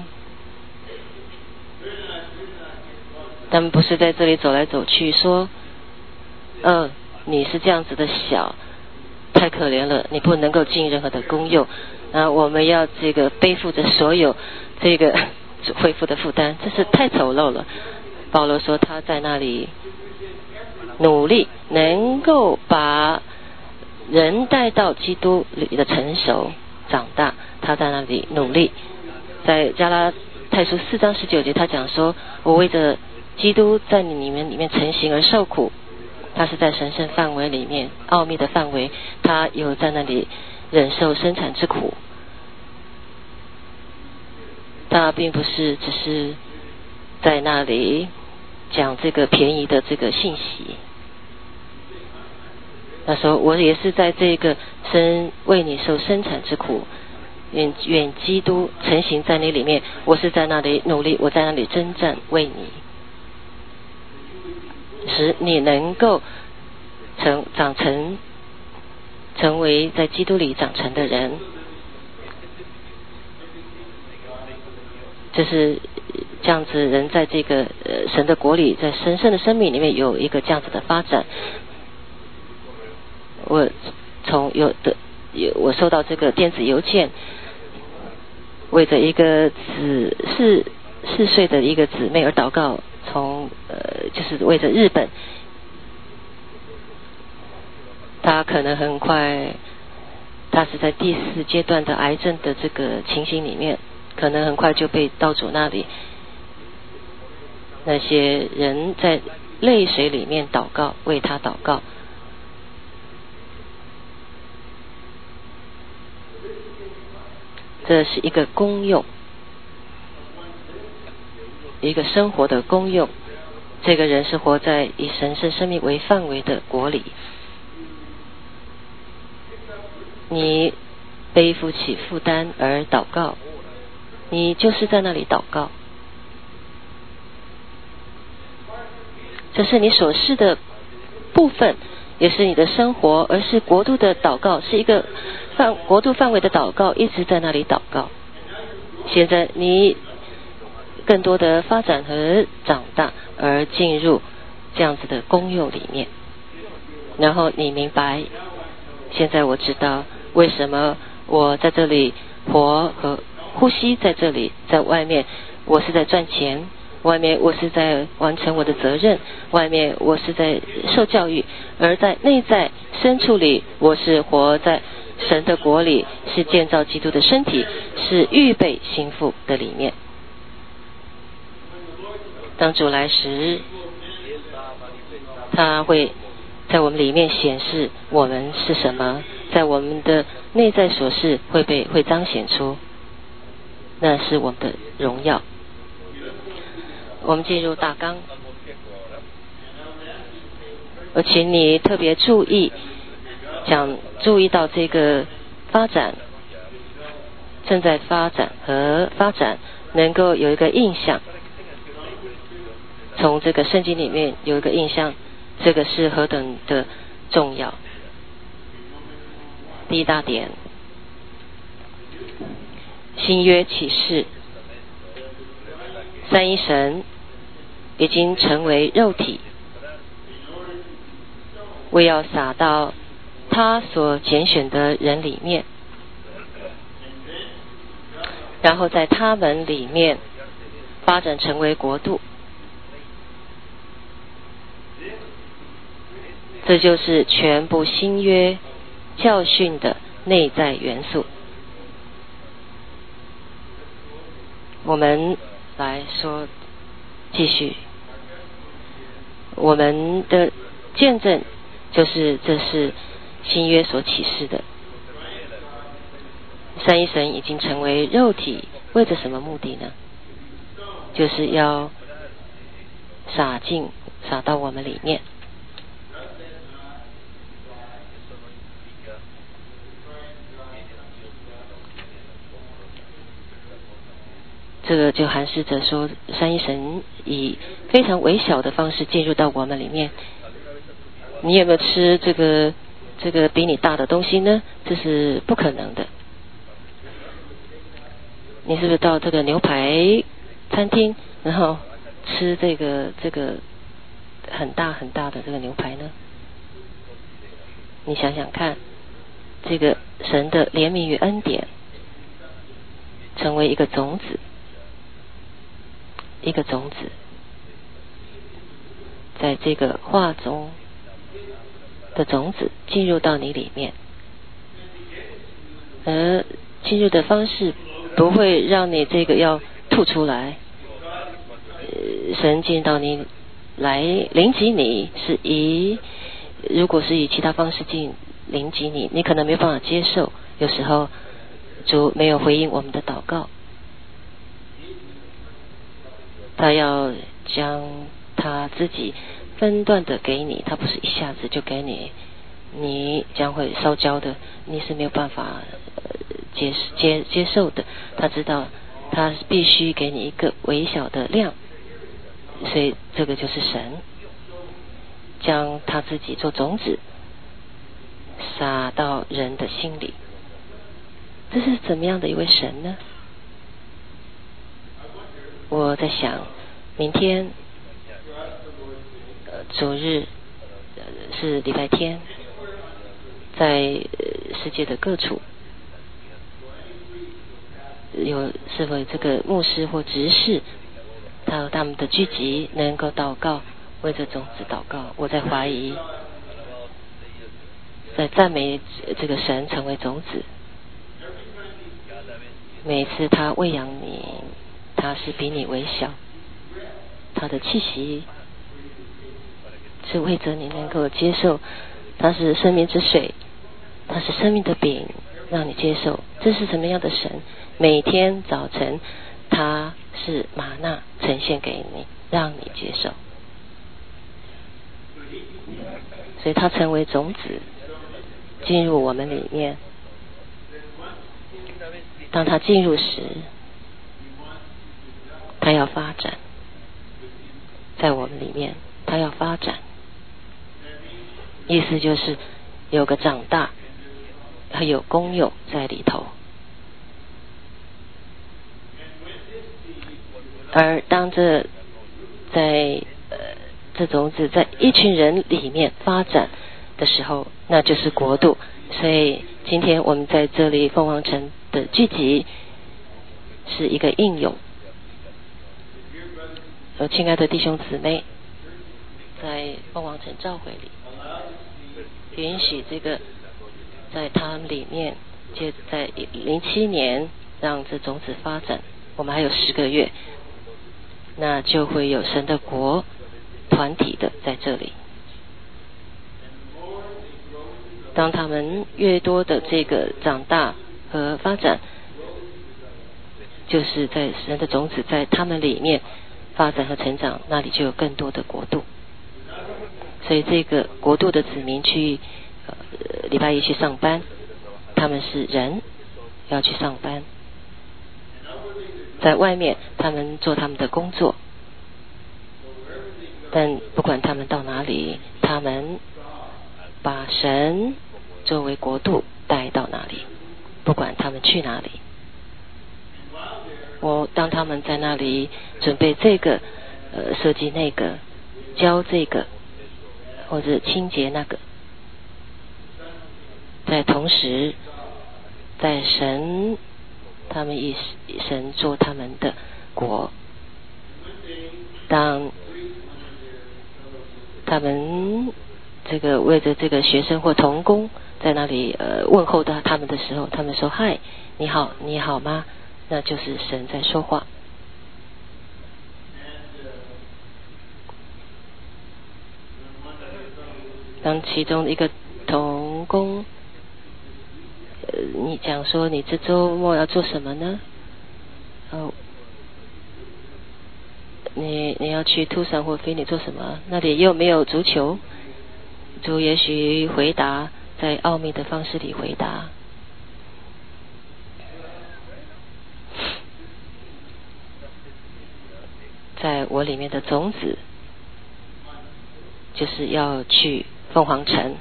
他们不是在这里走来走去说嗯、呃、你是这样子的小，太可怜了，你不能够尽任何的功用啊！我们要这个背负着所有这个恢复的负担，这是太丑陋了。保罗说他在那里努力，能够把人带到基督里的成熟长大，他在那里努力。在加拉太书四章十九节，他讲说：“我为着基督在你们里面成形而受苦。”他是在神圣范围里面，奥秘的范围，他有在那里忍受生产之苦。他并不是只是在那里讲这个便宜的这个信息。他说我也是在这个生为你受生产之苦，愿愿基督成形在你里面，我是在那里努力，我在那里征战为你，使你能够成长成成为在基督里长成的人。就是这样子，人在这个呃神的国里，在神圣的生命里面有一个这样子的发展。我从有的有我收到这个电子邮件，为着一个子四四岁的一个姊妹而祷告，从呃就是为着日本，他可能很快，他是在第四阶段的癌症的这个情形里面，可能很快就被到主那里。那些人在泪水里面祷告，为他祷告。这是一个功用，一个生活的功用， 这个人是活在以神圣生命为范围的国里，你背负起负担而祷告，你就是在那里祷告，这是你所示的部分，也是你的生活，而是国度的祷告，是一个范国度范围的祷告，一直在那里祷告。现在你更多的发展和长大，而进入这样子的功用里面，然后你明白，现在我知道为什么我在这里活和呼吸，在这里，在外面我是在赚钱，外面我是在完成我的责任，外面我是在受教育，而在内在深处里，我是活在神的国里，是建造基督的身体，是预备心腹的里面。当主来时，他会在我们里面显示我们是什么，在我们的内在所示会被会彰显出，那是我们的荣耀。我们进入大纲，而请你特别注意，讲注意到这个发展，正在发展和发展，能够有一个印象，从这个圣经里面有一个印象，这个是何等的重要。第一大点，新约启示，三一神已经成为肉体，为要撒到他所拣选的人里面，然后在他们里面发展成为国度。这就是全部新约教训的内在元素。我们来说，继续，我们的见证就是这是新约所启示的。三一神已经成为肉体，为着什么目的呢？就是要洒进洒到我们里面。这个就含示着说，三一神以非常微小的方式进入到我们里面。你有没有吃这个这个比你大的东西呢？这是不可能的。你是不是到这个牛排餐厅，然后吃这个这个很大很大的这个牛排呢？你想想看，这个神的怜悯与恩典成为一个种子，一个种子，在这个话中的种子进入到你里面，而进入的方式不会让你这个要吐出来。呃、神进到你来临及你，是以如果是以其他方式进临及你，你可能没办法接受。有时候主没有回应我们的祷告，他要将他自己分段的给你，他不是一下子就给你，你将会烧焦的，你是没有办法、呃、接接接受的。他知道他必须给你一个微小的量，所以这个就是神将他自己做种子撒到人的心里。这是怎么样的一位神呢？我在想，明天呃主日、呃、是礼拜天，在、呃、世界的各处有是否这个牧师或执事，他他们的聚集能够祷告，为这种子祷告。我在怀疑，在赞美这个神成为种子。每次他喂养你，他是比你微小，他的气息是为着你能够接受，他是生命之水，他是生命的饼，让你接受。这是什么样的神？每天早晨他是玛纳呈现给你，让你接受。 所以它成为种子进入我们里面。当它进入时，它要发展，在我们里面它要发展，意思就是有个长大，还有功用在里头。而当这在呃这种子在一群人里面发展的时候，那就是国度。所以今天我们在这里凤凰城的聚集是一个应用。呃，亲爱的弟兄姊妹，在凤凰城教会里，允许这个在他们里面，就在零七年让这种子发展，我们还有十个月，那就会有神的国团体的在这里。当他们越多的这个长大和发展，就是在神的种子在他们里面发展和成长，那里就有更多的国度。所以这个国度的子民去呃礼拜一去上班，他们是人要去上班，在外面他们做他们的工作，但不管他们到哪里，他们把神作为国度带到哪里，不管他们去哪里。我当他们在那里准备这个呃设计那个教这个或者清洁那个，在同时在神他们以神做他们的国，当他们这个为着这个学生或同工在那里呃问候到他们的时候，他们说嗨，你好，你好吗？那就是神在说话。当其中一个同工呃你讲说你这周末要做什么呢？哦，你你要去突山或非你做什么？那里又没有足球？主也许回答在奥秘的方式里回答。在我里面的种子就是要去凤凰城，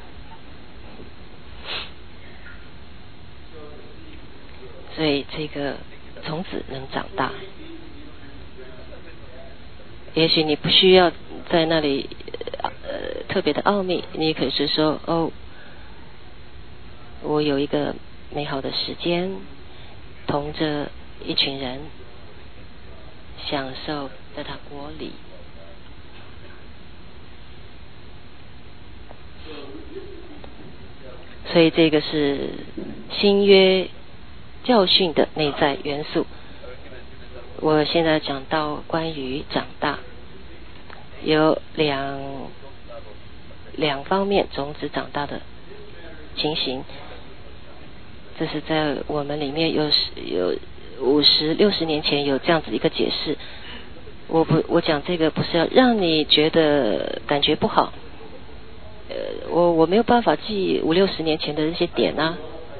所以这个种子能长大。也许你不需要在那里呃特别的奥秘，你可是说哦，我有一个美好的时间，同着一群人享受在他国里。所以这个是新约教训的内在元素。我现在讲到关于长大，有两两方面种子长大的情形。这是在我们里面有有五十六十年前有这样子一个解释。我不我讲这个不是要让你觉得感觉不好，呃，我我没有办法记五六十年前的那些点啊。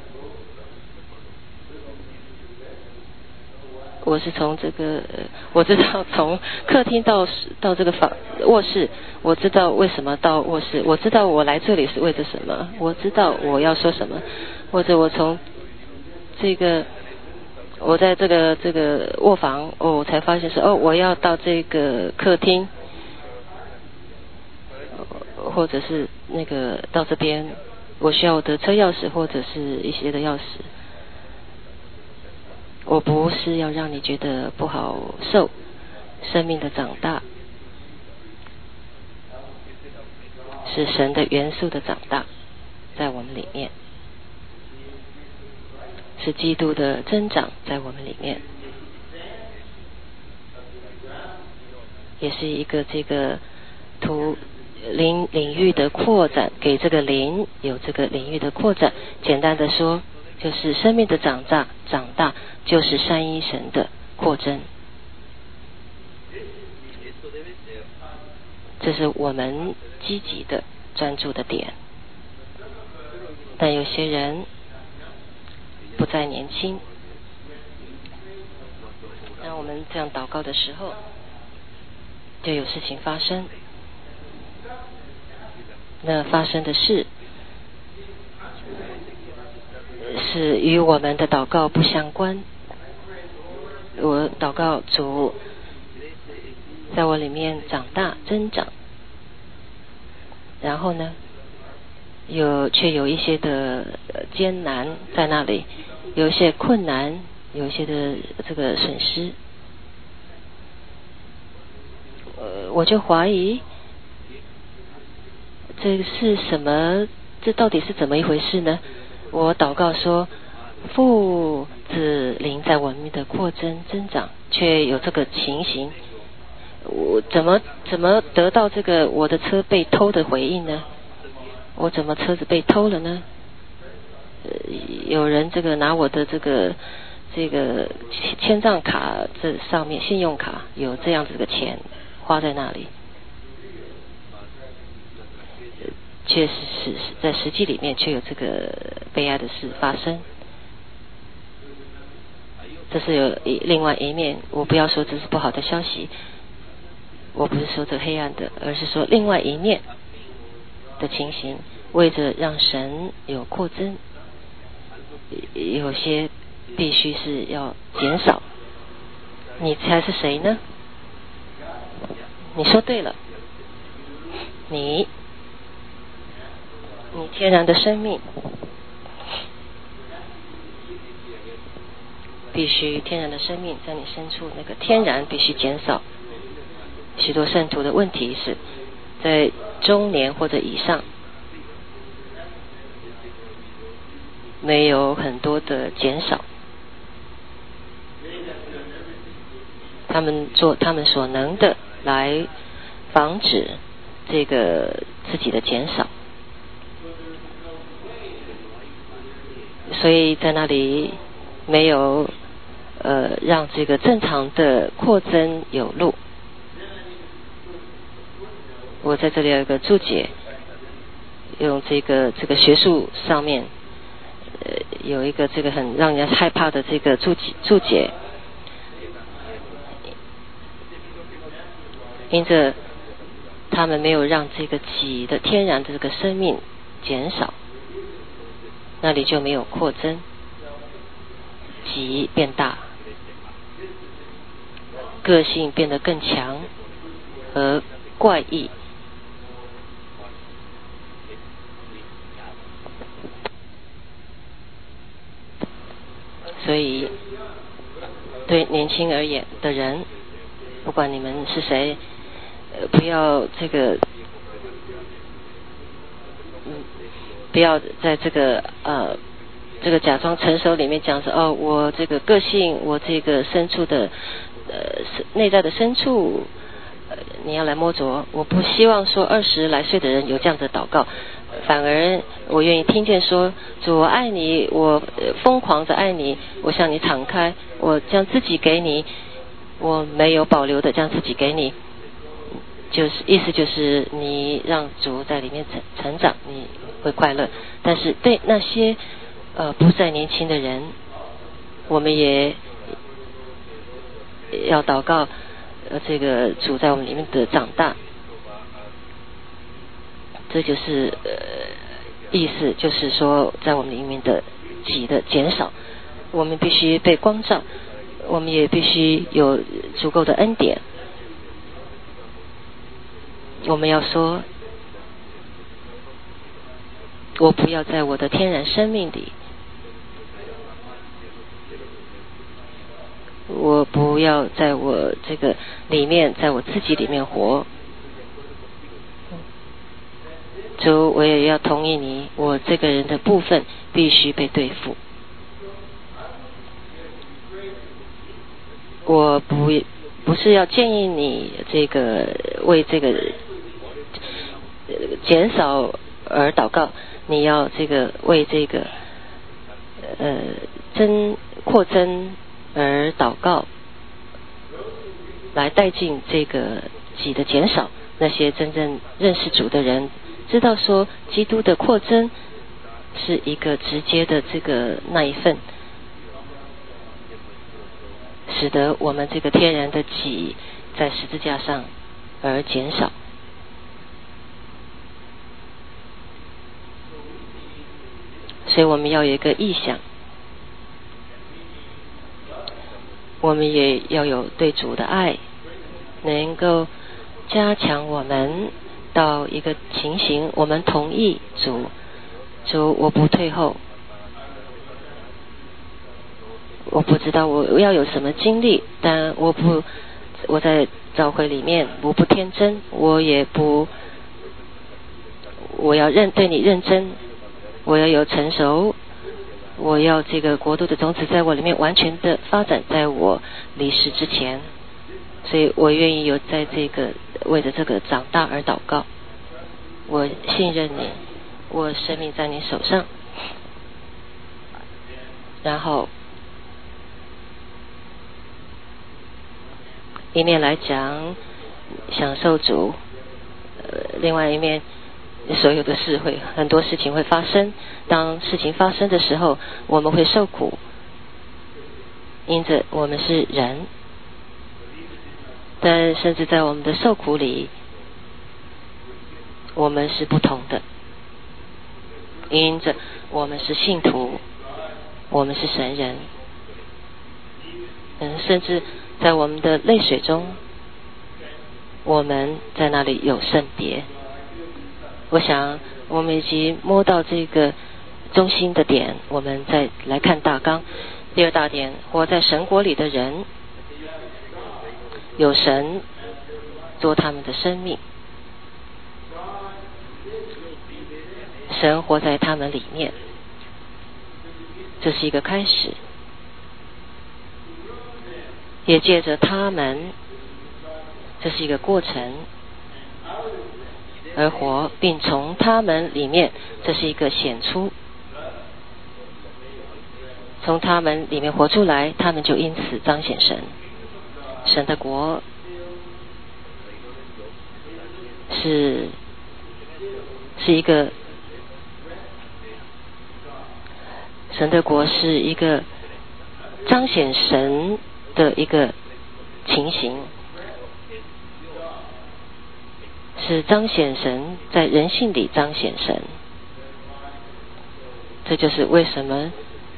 我是从这个，我知道从客厅到到这个房卧室，我知道为什么到卧室，我知道我来这里是为着什么，我知道我要说什么，或者我从这个我在这个这个卧房，哦，我才发现是哦，我要到这个客厅，或者是那个到这边，我需要我的车钥匙或者是一些的钥匙。我不是要让你觉得不好受，生命的长大是神的元素的长大，在我们里面，是基督的增长在我们里面，也是一个这个图领领域的扩展，给这个灵有这个领域的扩展。简单的说，就是生命的长大，长大就是三一神的扩增。这是我们积极的专注的点。但有些人不再年轻，当我们这样祷告的时候，就有事情发生。那发生的事是与我们的祷告不相关。我祷告主在我里面长大增长，然后呢有却有一些的艰难在那里，有一些困难，有一些的这个损失。呃，我就怀疑这是什么？这到底是怎么一回事呢？我祷告说，父子灵在我们的扩增增长，却有这个情形，我怎么怎么得到这个我的车被偷的回应呢？我怎么车子被偷了呢？呃，有人这个拿我的这个这个千账卡这上面信用卡有这样子的钱花在那里，确实是在实际里面却有这个悲哀的事发生。这是有另外一面，我不要说这是不好的消息，我不是说这黑暗的，而是说另外一面的情形，为着让神有扩增，有些必须是要减少。你猜是谁呢？你说对了，你你天然的生命必须天然的生命在你深处，那个天然必须减少。许多圣徒的问题是在中年或者以上没有很多的减少，他们做他们所能的来防止这个自己的减少，所以在那里没有呃让这个正常的扩增有路。我在这里有一个注解，用这个这个学术上面呃有一个这个很让人家害怕的这个注解注解，因着他们没有让这个己的天然的这个生命减少，那里就没有扩增，己变大，个性变得更强和怪异。所以对年轻而言的人，不管你们是谁，呃，不要这个嗯不要在这个呃这个假装成熟里面讲说，哦，我这个个性，我这个深处的呃内在的深处呃你要来摸着。我不希望说二十来岁的人有这样的祷告，反而我愿意听见说，主，我爱你，我疯狂的爱你，我向你敞开，我将自己给你，我没有保留的将自己给你，就是意思就是你让主在里面成成长，你会快乐。但是对那些呃不再年轻的人，我们也要祷告，呃这个主在我们里面的长大。这就是呃意思，就是说在我们里面的己的减少，我们必须被光照，我们也必须有足够的恩典。我们要说，我不要在我的天然生命里，我不要在我这个里面，在我自己里面活。主，我也要同意你，我这个人的部分必须被对付。我不不是要建议你这个为这个减少而祷告，你要这个为这个呃增扩增而祷告，来带进这个己的减少。那些真正认识主的人知道说基督的扩增是一个直接的这个那一份，使得我们这个天然的己在十字架上而减少。所以我们要有一个意向，我们也要有对主的爱，能够加强我们到一个情形，我们同意主，主我不退后，我不知道我要有什么经历，但我不，我在教会里面我不天真，我也不，我要认对你认真，我要有成熟，我要这个国度的种子在我里面完全的发展，在我离世之前，所以我愿意有在这个为着这个长大而祷告。我信任你，我生命在你手上，然后一面来讲享受主，呃，另外一面所有的事会很多事情会发生，当事情发生的时候我们会受苦，因着我们是人，但甚至在我们的受苦里我们是不同的，因着我们是信徒，我们是神人，嗯，甚至在我们的泪水中我们在那里有圣别。我想我们已经摸到这个中心的点，我们再来看大纲。第二大点，活在神国里的人有神做他们的生命，神活在他们里面，这是一个开始，也借着他们，这是一个过程而活，并从他们里面，这是一个显出，从他们里面活出来，他们就因此彰显神。神的国是是一个神的国是一个彰显神的一个情形，是彰显神，在人性里彰显神。这就是为什么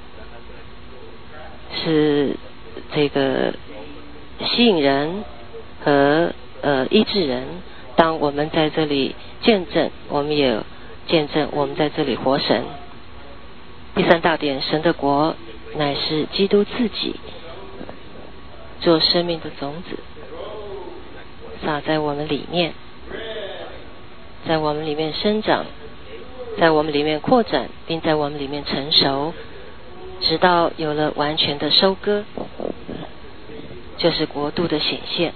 是这个吸引人和呃医治人。当我们在这里见证，我们也见证我们在这里活神。第三大点，神的国乃是基督自己做生命的种子撒在我们里面，在我们里面生长，在我们里面扩展，并在我们里面成熟，直到有了完全的收割，就是国度的显现。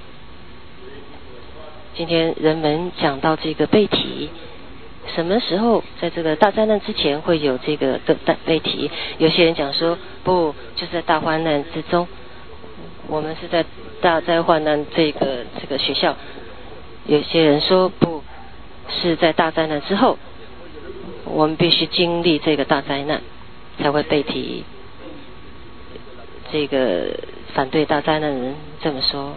今天人们讲到这个被提，什么时候在这个大灾难之前会有这个的被提？有些人讲说不，就是在大患难之中，我们是在大灾患难这个这个学校。有些人说不，是在大灾难之后，我们必须经历这个大灾难才会被提。这个反对大灾难的人这么说，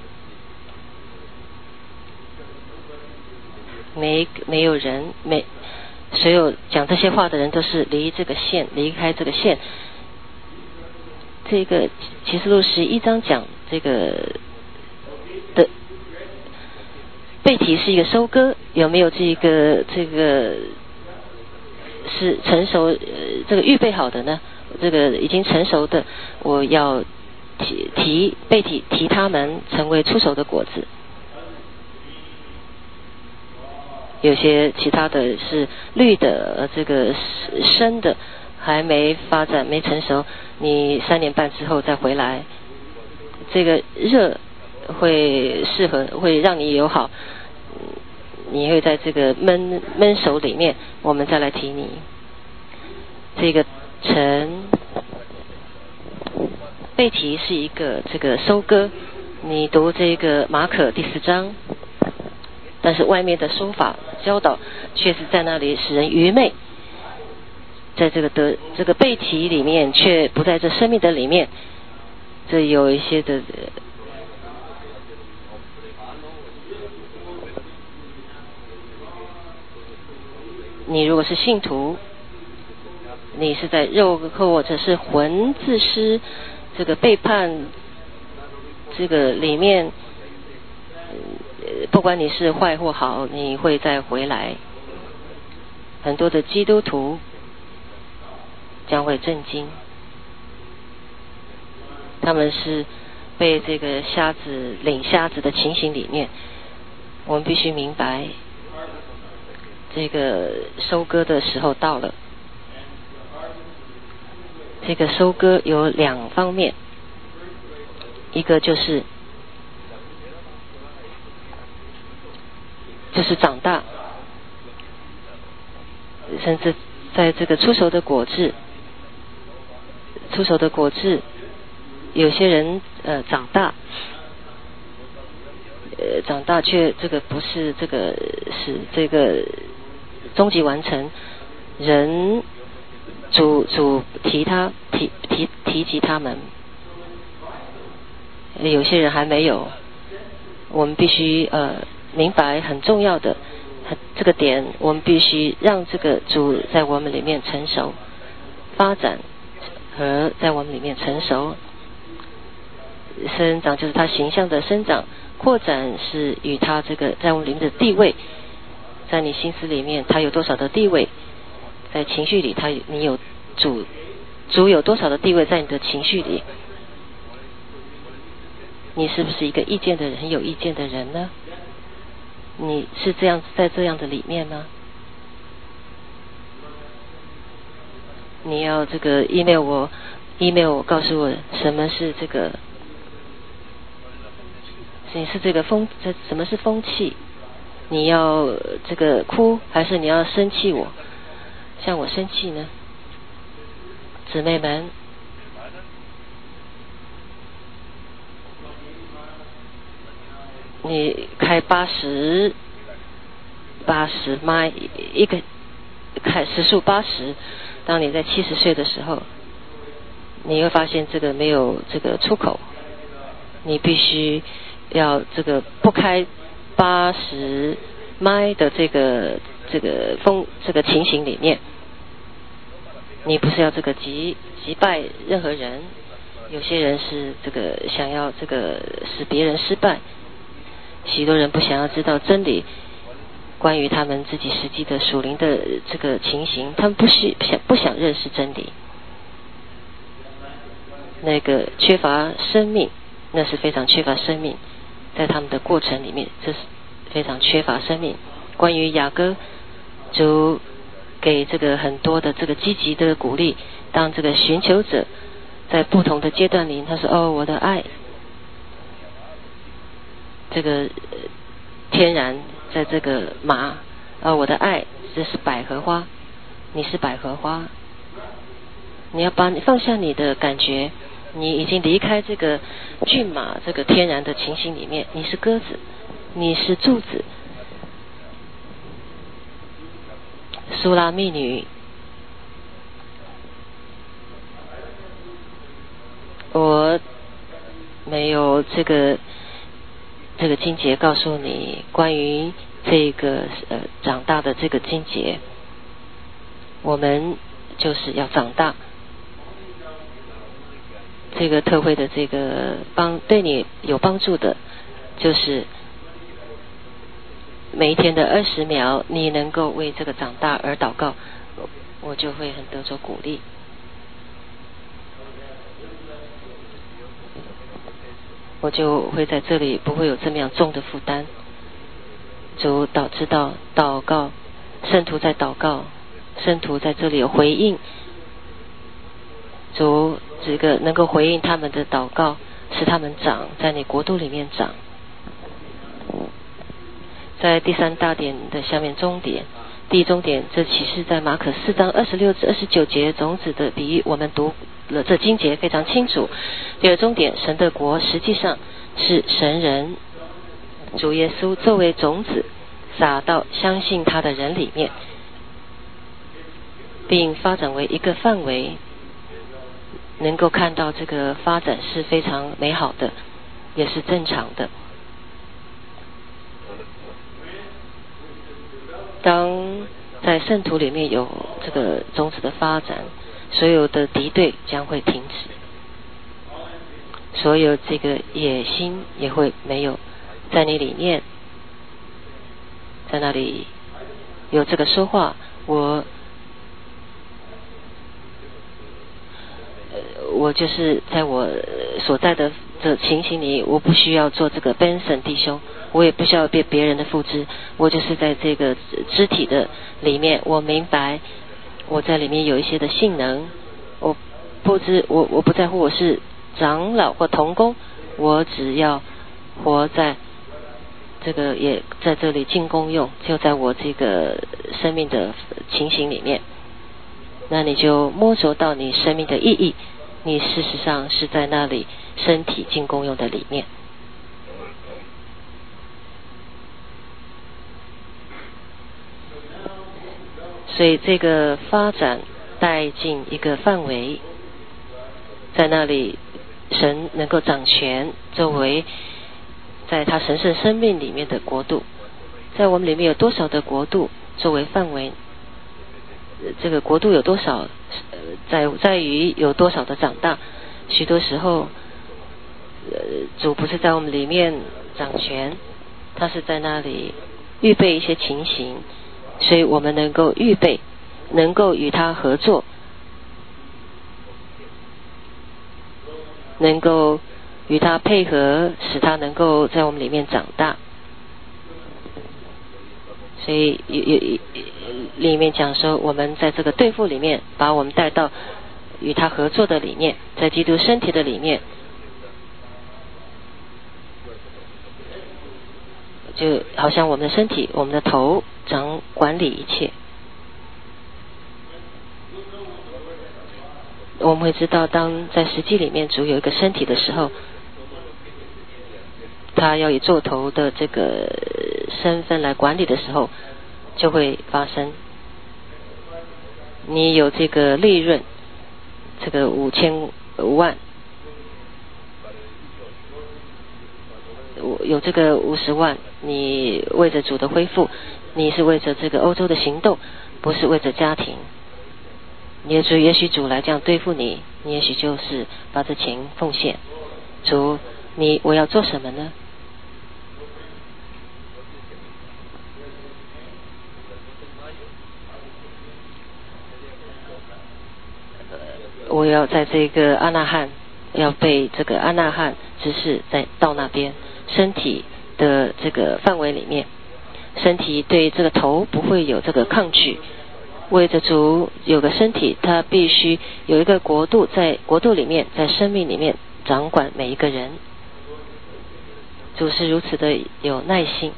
没没有人没所有讲这些话的人都是离这个线，离开这个线。这个启示录十一章讲这个的被提是一个收割，有没有这个这个是成熟呃这个预备好的呢？这个已经成熟的，我要提提被提提他们成为出熟的果子。有些其他的是绿的，呃，这个生的还没发展没成熟，你三年半之后再回来，这个热会适合会让你友好，你会在这个闷闷熟里面，我们再来提你。这个陈被提是一个这个收割，你读这个马可第四章， 但是外面的说法教导却是在那里使人愚昧，在这个的这个背题里面却不在这生命的里面。这有一些的你如果是信徒，你是在肉或者是魂自私这个背叛这个里面，不管你是坏或好，你会再回来。很多的基督徒将会震惊，他们是被这个瞎子领瞎子的情形里面。我们必须明白，这个收割的时候到了。这个收割有两方面，一个就是就是长大，甚至在这个出熟的果子，出熟的果子，有些人呃长大，呃长大却这个不是这个是这个终极完成，人主主提他提提提及他们，有些人还没有。我们必须呃明白很重要的这个点，我们必须让这个主在我们里面成熟发展，和在我们里面成熟生长，就是他形象的生长扩展，是与他这个在我们里面的地位，在你心思里面他有多少的地位，在情绪里他你有主主有多少的地位在你的情绪里，你是不是一个意见的人，很有意见的人呢？你是这样在这样的里面吗？你要这个 email 我 email 我告诉我什么是这个，你是这个风什么是风气？你要这个哭还是你要生气我？像我生气呢？姊妹们，你开八十八十迈一个开时速八十，当你在七十岁的时候，你会发现这个没有这个出口，你必须要这个不开八十迈的这个这个风这个情形里面，你不是要这个击击败任何人，有些人是这个想要这个使别人失败，许多人不想要知道真理，关于他们自己实际的属灵的这个情形，他们不是不想不想认识真理，那个缺乏生命，那是非常缺乏生命，在他们的过程里面，这是非常缺乏生命。关于雅各就给这个很多的这个积极的鼓励，当这个寻求者在不同的阶段里，他说哦我的爱这个天然在这个马呃我的爱这是百合花，你是百合花，你要把你放下你的感觉，你已经离开这个骏马这个天然的情形里面，你是鸽子，你是柱子，苏拉密女，我没有这个这个经节告诉你关于这个呃长大的这个经节，我们就是要长大。这个特会的这个帮对你有帮助的，就是每一天的二十秒，你能够为这个长大而祷告，我就会很得着鼓励。我就会在这里不会有这么样重的负担。主导知道祷告，圣徒在祷告，圣徒在这里有回应，主这个能够回应他们的祷告，使他们长在你国度里面长。在第三大点的下面中点，第一中点，这启示在马可四章二十六至二十九节种子的比喻，我们读了这经节非常清楚。第二中点，神的国实际上是神人主耶稣作为种子， 撒到相信他的人里面，并发展为一个范围，能够看到这个发展是非常美好的，也是正常的。当在圣徒里面有这个种子的发展，所有的敌对将会停止，所有这个野心也会没有在你里面。在那里有这个说话，我我就是在我所在的这情形里，我不需要做这个 Benson 弟兄，我也不需要被别人的复制，我就是在这个肢体的里面，我明白我在里面有一些的性能，我不知我我不在乎我是长老或同工，我只要活在这个也在这里尽功用，就在我这个生命的情形里面，那你就摸索到你生命的意义，你事实上是在那里身体尽功用的里面。所以这个发展带进一个范围，在那里神能够掌权，作为在他神圣生命里面的国度，在我们里面有多少的国度作为范围，这个国度有多少，在在于有多少的长大。许多时候主不是在我们里面掌权，他是在那里预备一些情形，所以我们能够预备，能够与他合作，能够与他配合，使他能够在我们里面长大。所以里面讲说，我们在这个对付里面把我们带到与他合作的里面，在基督身体的里面，就好像我们的身体，我们的头掌管理一切。我们会知道，当在实际里面主有一个身体的时候，他要以做头的这个身份来管理的时候，就会发生。你有这个利润，这个五千万，有这个五十万，你为着主的恢复，你是为着这个欧洲的行动，不是为着家庭。也许也许主来这样对付你，你也许就是把这钱奉献。主，你我要做什么呢？我要在这个阿那汉，要被这个阿那汉指示在到那边身体的这个范围里面，身体对这个头不会有这个抗拒。为着主有个身体，他必须有一个国度，在国度里面，在生命里面掌管每一个人。主是如此的有耐心，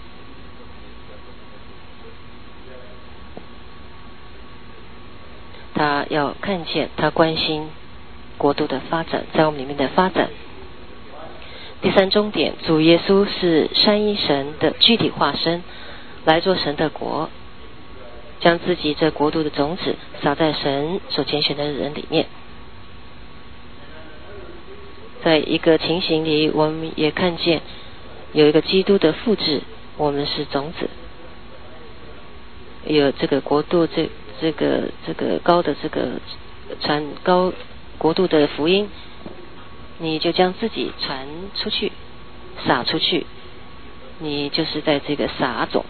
他要看见，他关心国度的发展，在我们里面的发展。第三重点，主耶稣是三一神的具体化身，来做神的国，将自己这国度的种子撒在神所拣选的人里面。在一个情形里，我们也看见有一个基督的复制，我们是种子，有这个国度，这这个这个高的这个传高国度的福音，你就将自己传出去，撒出去，你就是在这个撒种。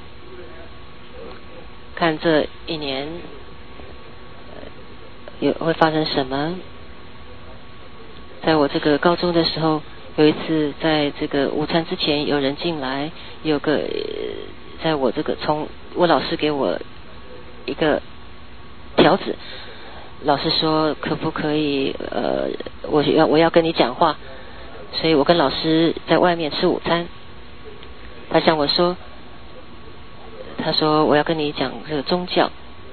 看这一年有会发生什么。在我这个高中的时候，有一次在这个午餐之前，有人进来，有个在我这个从我老师给我一个条子，老师说可不可以呃我要我要跟你讲话，所以我跟老师在外面吃午餐。他向我说，他说我要跟你讲这个宗教。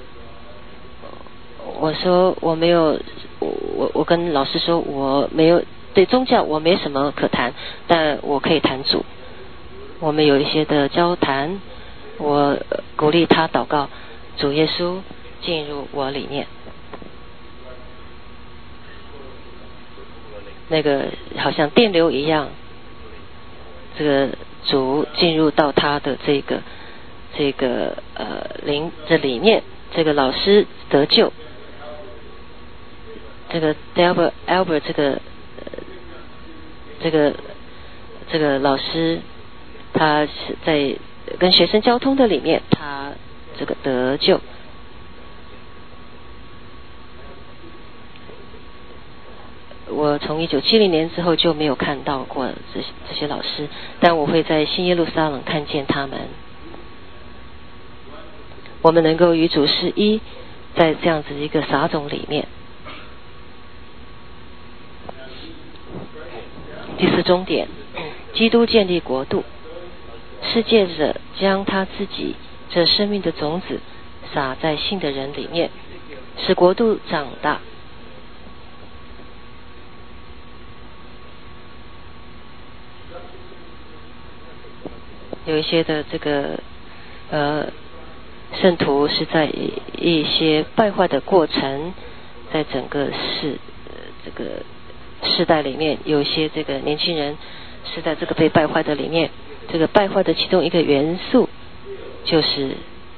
我说我没有，我我跟老师说我没有对宗教我没什么可谈，但我可以谈主。我们有一些的交谈， 我鼓励他祷告，主耶稣进入我里面。那个好像电流一样，这个主进入到他的这个这个呃灵这里面，这个老师得救。这个 Albert Albert 这个、呃、这个这个老师，他是在跟学生交通的里面，他这个得救。我从一九七零年之后就没有看到过这些这些老师，但我会在新耶路撒冷看见他们。我们能够与主是一，在这样子一个撒种里面。第四终点，基督建立国度，是借着将他自己这生命的种子撒在信的人里面，使国度长大。有一些的这个呃圣徒是在一些败坏的过程，在整个世、呃、这个世代里面，有一些这个年轻人是在这个被败坏的里面。这个败坏的其中一个元素就是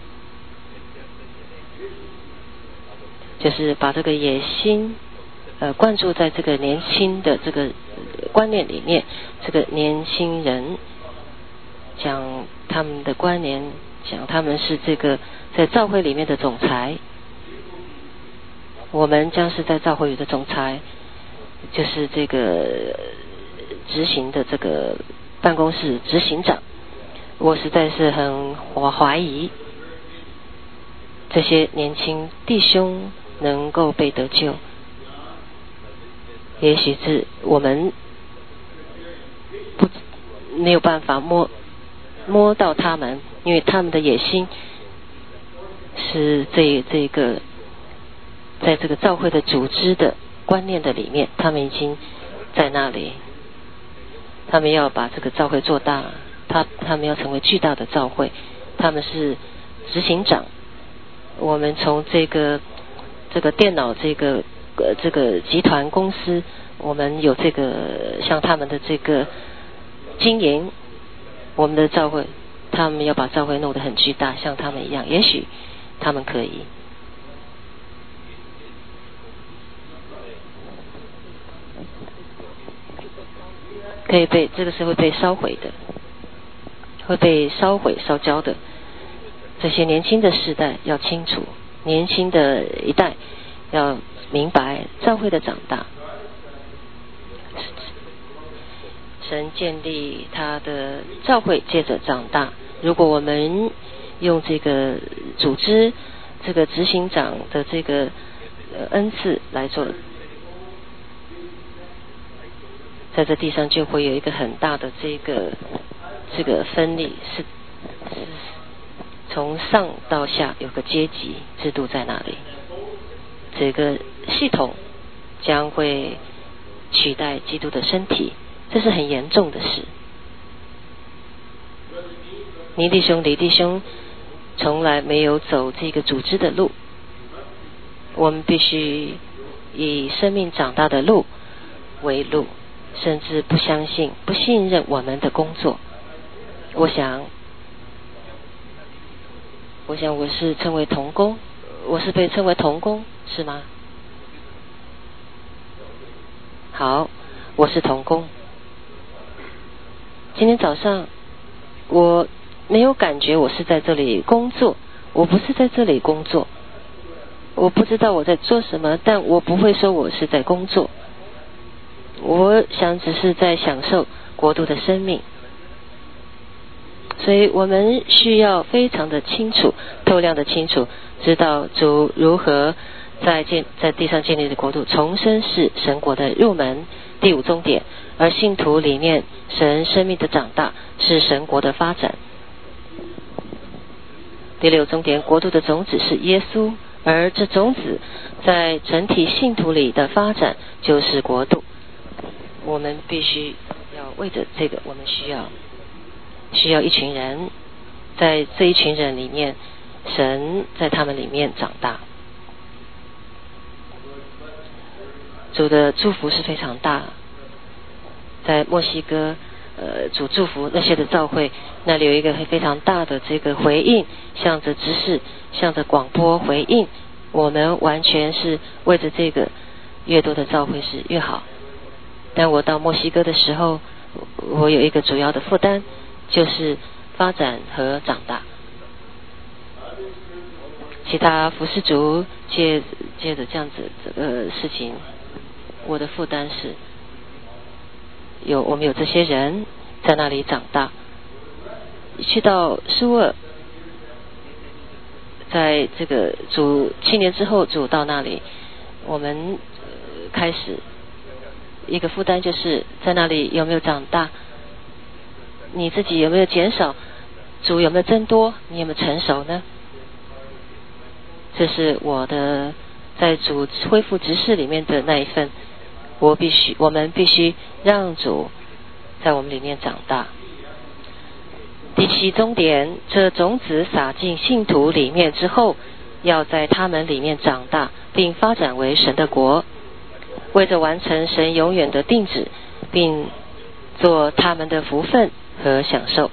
就是把这个野心呃灌注在这个年轻的这个观念里面。这个年轻人讲他们的观念，讲他们是这个在教会里面的总裁，我们将是在教会里的总裁，就是这个执行的这个办公室执行长。我实在是很我怀疑这些年轻弟兄能够被得救，也许是我们不没有办法摸摸到他们，因为他们的野心是这这个在这个教会的组织的观念的里面，他们已经在那里，他们要把这个教会做大，他他们要成为巨大的教会，他们是执行长。我们从这个这个电脑这个呃这个集团公司，我们有这个像他们的这个经营我们的教会，他们要把教会弄得很巨大，像他们一样，也许他们可以。可以被这个是会被烧毁的，会被烧毁烧焦的。这些年轻的世代要清楚，年轻的一代要明白教会的长大。神建立他的教会接着长大，如果我们用这个组织这个执行长的这个呃恩赐来做，在这地上就会有一个很大的这个这个分离，是是从上到下有个阶级制度在那里，这个系统将会取代基督的身体，这是很严重的事。尼弟兄李弟兄从来没有走这个组织的路，我们必须以生命长大的路为路，甚至不相信不信任我们的工作。我想我想我是称为同工，我是被称为同工是吗？好，我是同工。今天早上我没有感觉我是在这里工作，我不是在这里工作，我不知道我在做什么，但我不会说我是在工作，我想只是在享受国度的生命。所以我们需要非常的清楚，透亮的清楚，知道主如何在建在地上建立的国度，重生是神国的入门，第五终点，而信徒里面神生命的长大是神国的发展。第六终点，国度的种子是耶稣，而这种子在整体信徒里的发展就是国度。我们必须要为着这个，我们需要需要一群人在这一群人里面，神在他们里面长大。主的祝福是非常大，在墨西哥呃，主祝福那些的教会，那里有一个非常大的这个回应，向着知识，向着广播回应。我们完全是为着这个，越多的教会是越好。但我到墨西哥的时候，我有一个主要的负担，就是发展和长大。其他服侍主借借着这样子这个事情，我的负担是有我们有这些人在那里长大。去到苏尔，在这个主七年之后，主到那里，我们、呃、开始一个负担，就是在那里有没有长大，你自己有没有减少，主有没有增多，你有没有成熟呢？这是我的在主恢复执事里面的那一份，我必须我们必须让主在我们里面长大。第七终点，这种子撒进信徒里面之后，要在他们里面长大，并发展为神的国，为着完成神永远的定旨，并做他们的福分和享受。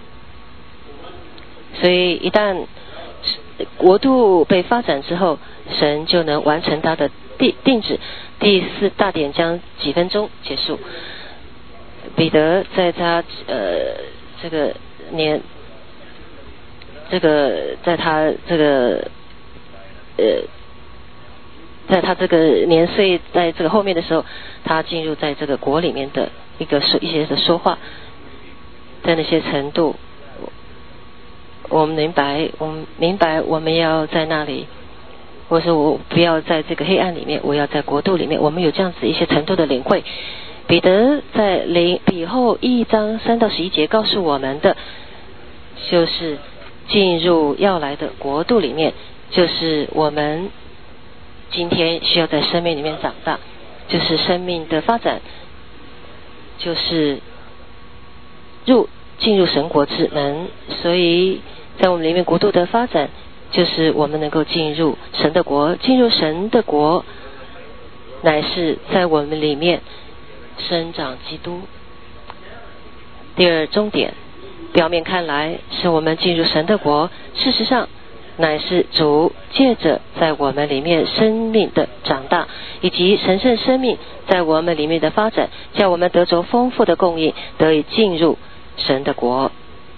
所以一旦国度被发展之后，神就能完成他的定定旨。第四大点将几分钟结束。彼得在他呃这个年这个在他这个呃在他这个年岁在这个后面的时候，他进入在这个国里面的一个说一些的说话，在那些程度，我们明白，我们明白我们要在那里，或者说我不要在这个黑暗里面，我要在国度里面，我们有这样子一些程度的领会。彼得在领彼后一章三到十一节告诉我们的，就是进入要来的国度里面，就是我们今天需要在生命里面长大，就是生命的发展，就是入进入神国之门。所以在我们里面国度的发展，就是我们能够进入神的国，进入神的国乃是在我们里面生长基督。第二终点，表面看来是我们进入神的国，事实上乃是主借着在我们里面生命的长大，以及神圣生命在我们里面的发展，叫我们得着丰富的供应，得以进入神的国。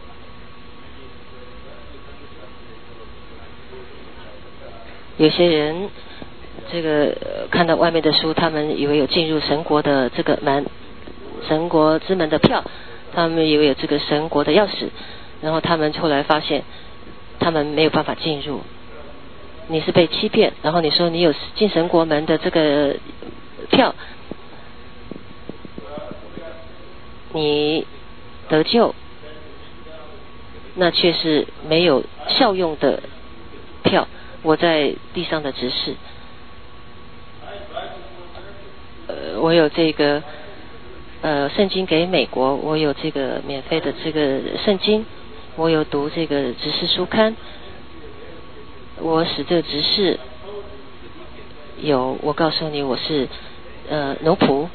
有些人这个、呃、看到外面的书，他们以为有进入神国的这个门，神国之门的票，他们以为有这个神国的钥匙，然后他们后来发现他们没有办法进入。你是被欺骗，然后你说你有进神国门的这个票，你得救，那却是没有效用的票。我在地上的执事，呃，我有这个呃圣经给美国，我有这个免费的这个圣经，我有读这个执事书刊，我使这个执事有，我告诉你我是呃奴仆，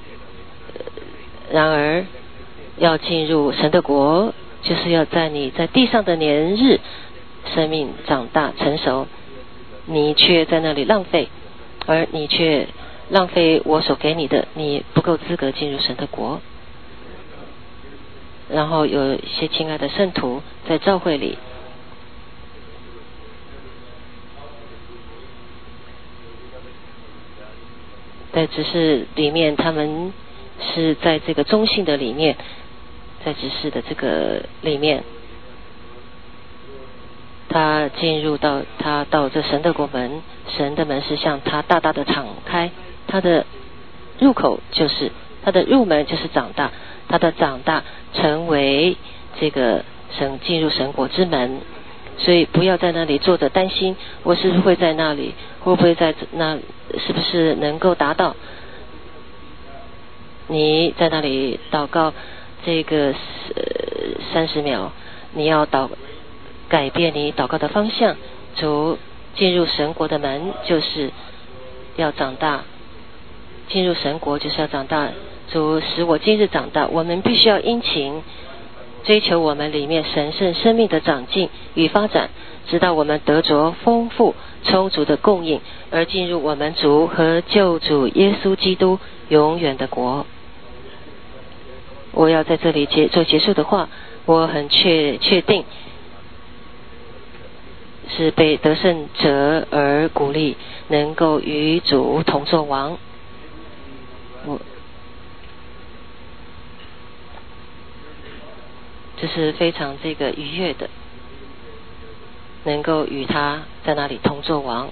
然而要进入神的国，就是要在你在地上的年日生命长大成熟，你却在那里浪费，而你却浪费我所给你的，你不够资格进入神的国。然后有一些亲爱的圣徒在教会里，在执事里面，他们是在这个中性的里面，在执事的这个里面，他进入到他到这神的国门，神的门是向他大大的敞开，他的入口就是他的入门就是长大，他的长大成为这个神进入神国之门。所以不要在那里坐着担心我是不是会在那里，会不会在那，是不是能够达到。你在那里祷告这个三十秒， 你要祷改变你祷告的方向。主，进入神国的门就是要长大，进入神国就是要长大。主，使我今日长大，我们必须要殷勤追求我们里面神圣生命的长进与发展，直到我们得着丰富充足的供应，而进入我们主和救主耶稣基督永远的国。我要在这里结做结束的话，我很确确定是被得胜者而鼓励，能够与主同作王。我这是非常这个愉悦的，能够与他在那里同作王。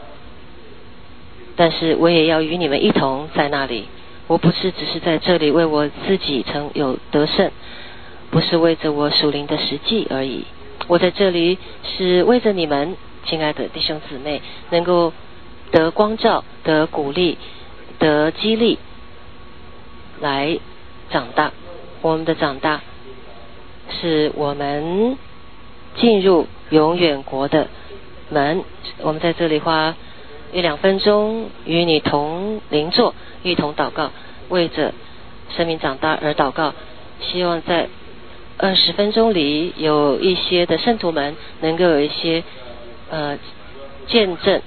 但是我也要与你们一同在那里，我不是只是在这里为我自己曾有得胜，不是为着我属灵的实际而已，我在这里是为着你们亲爱的弟兄姊妹能够得光照，得鼓励，得激励，来长大。我们的长大是我们进入永远国的门。我们在这里花一两分钟与你同邻座，一同祷告，为着生命长大而祷告。希望在二十分钟里有一些的圣徒们能够有一些呃见证，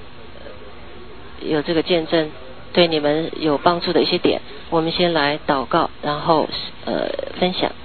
有这个见证对你们有帮助的一些点。我们先来祷告，然后呃分享。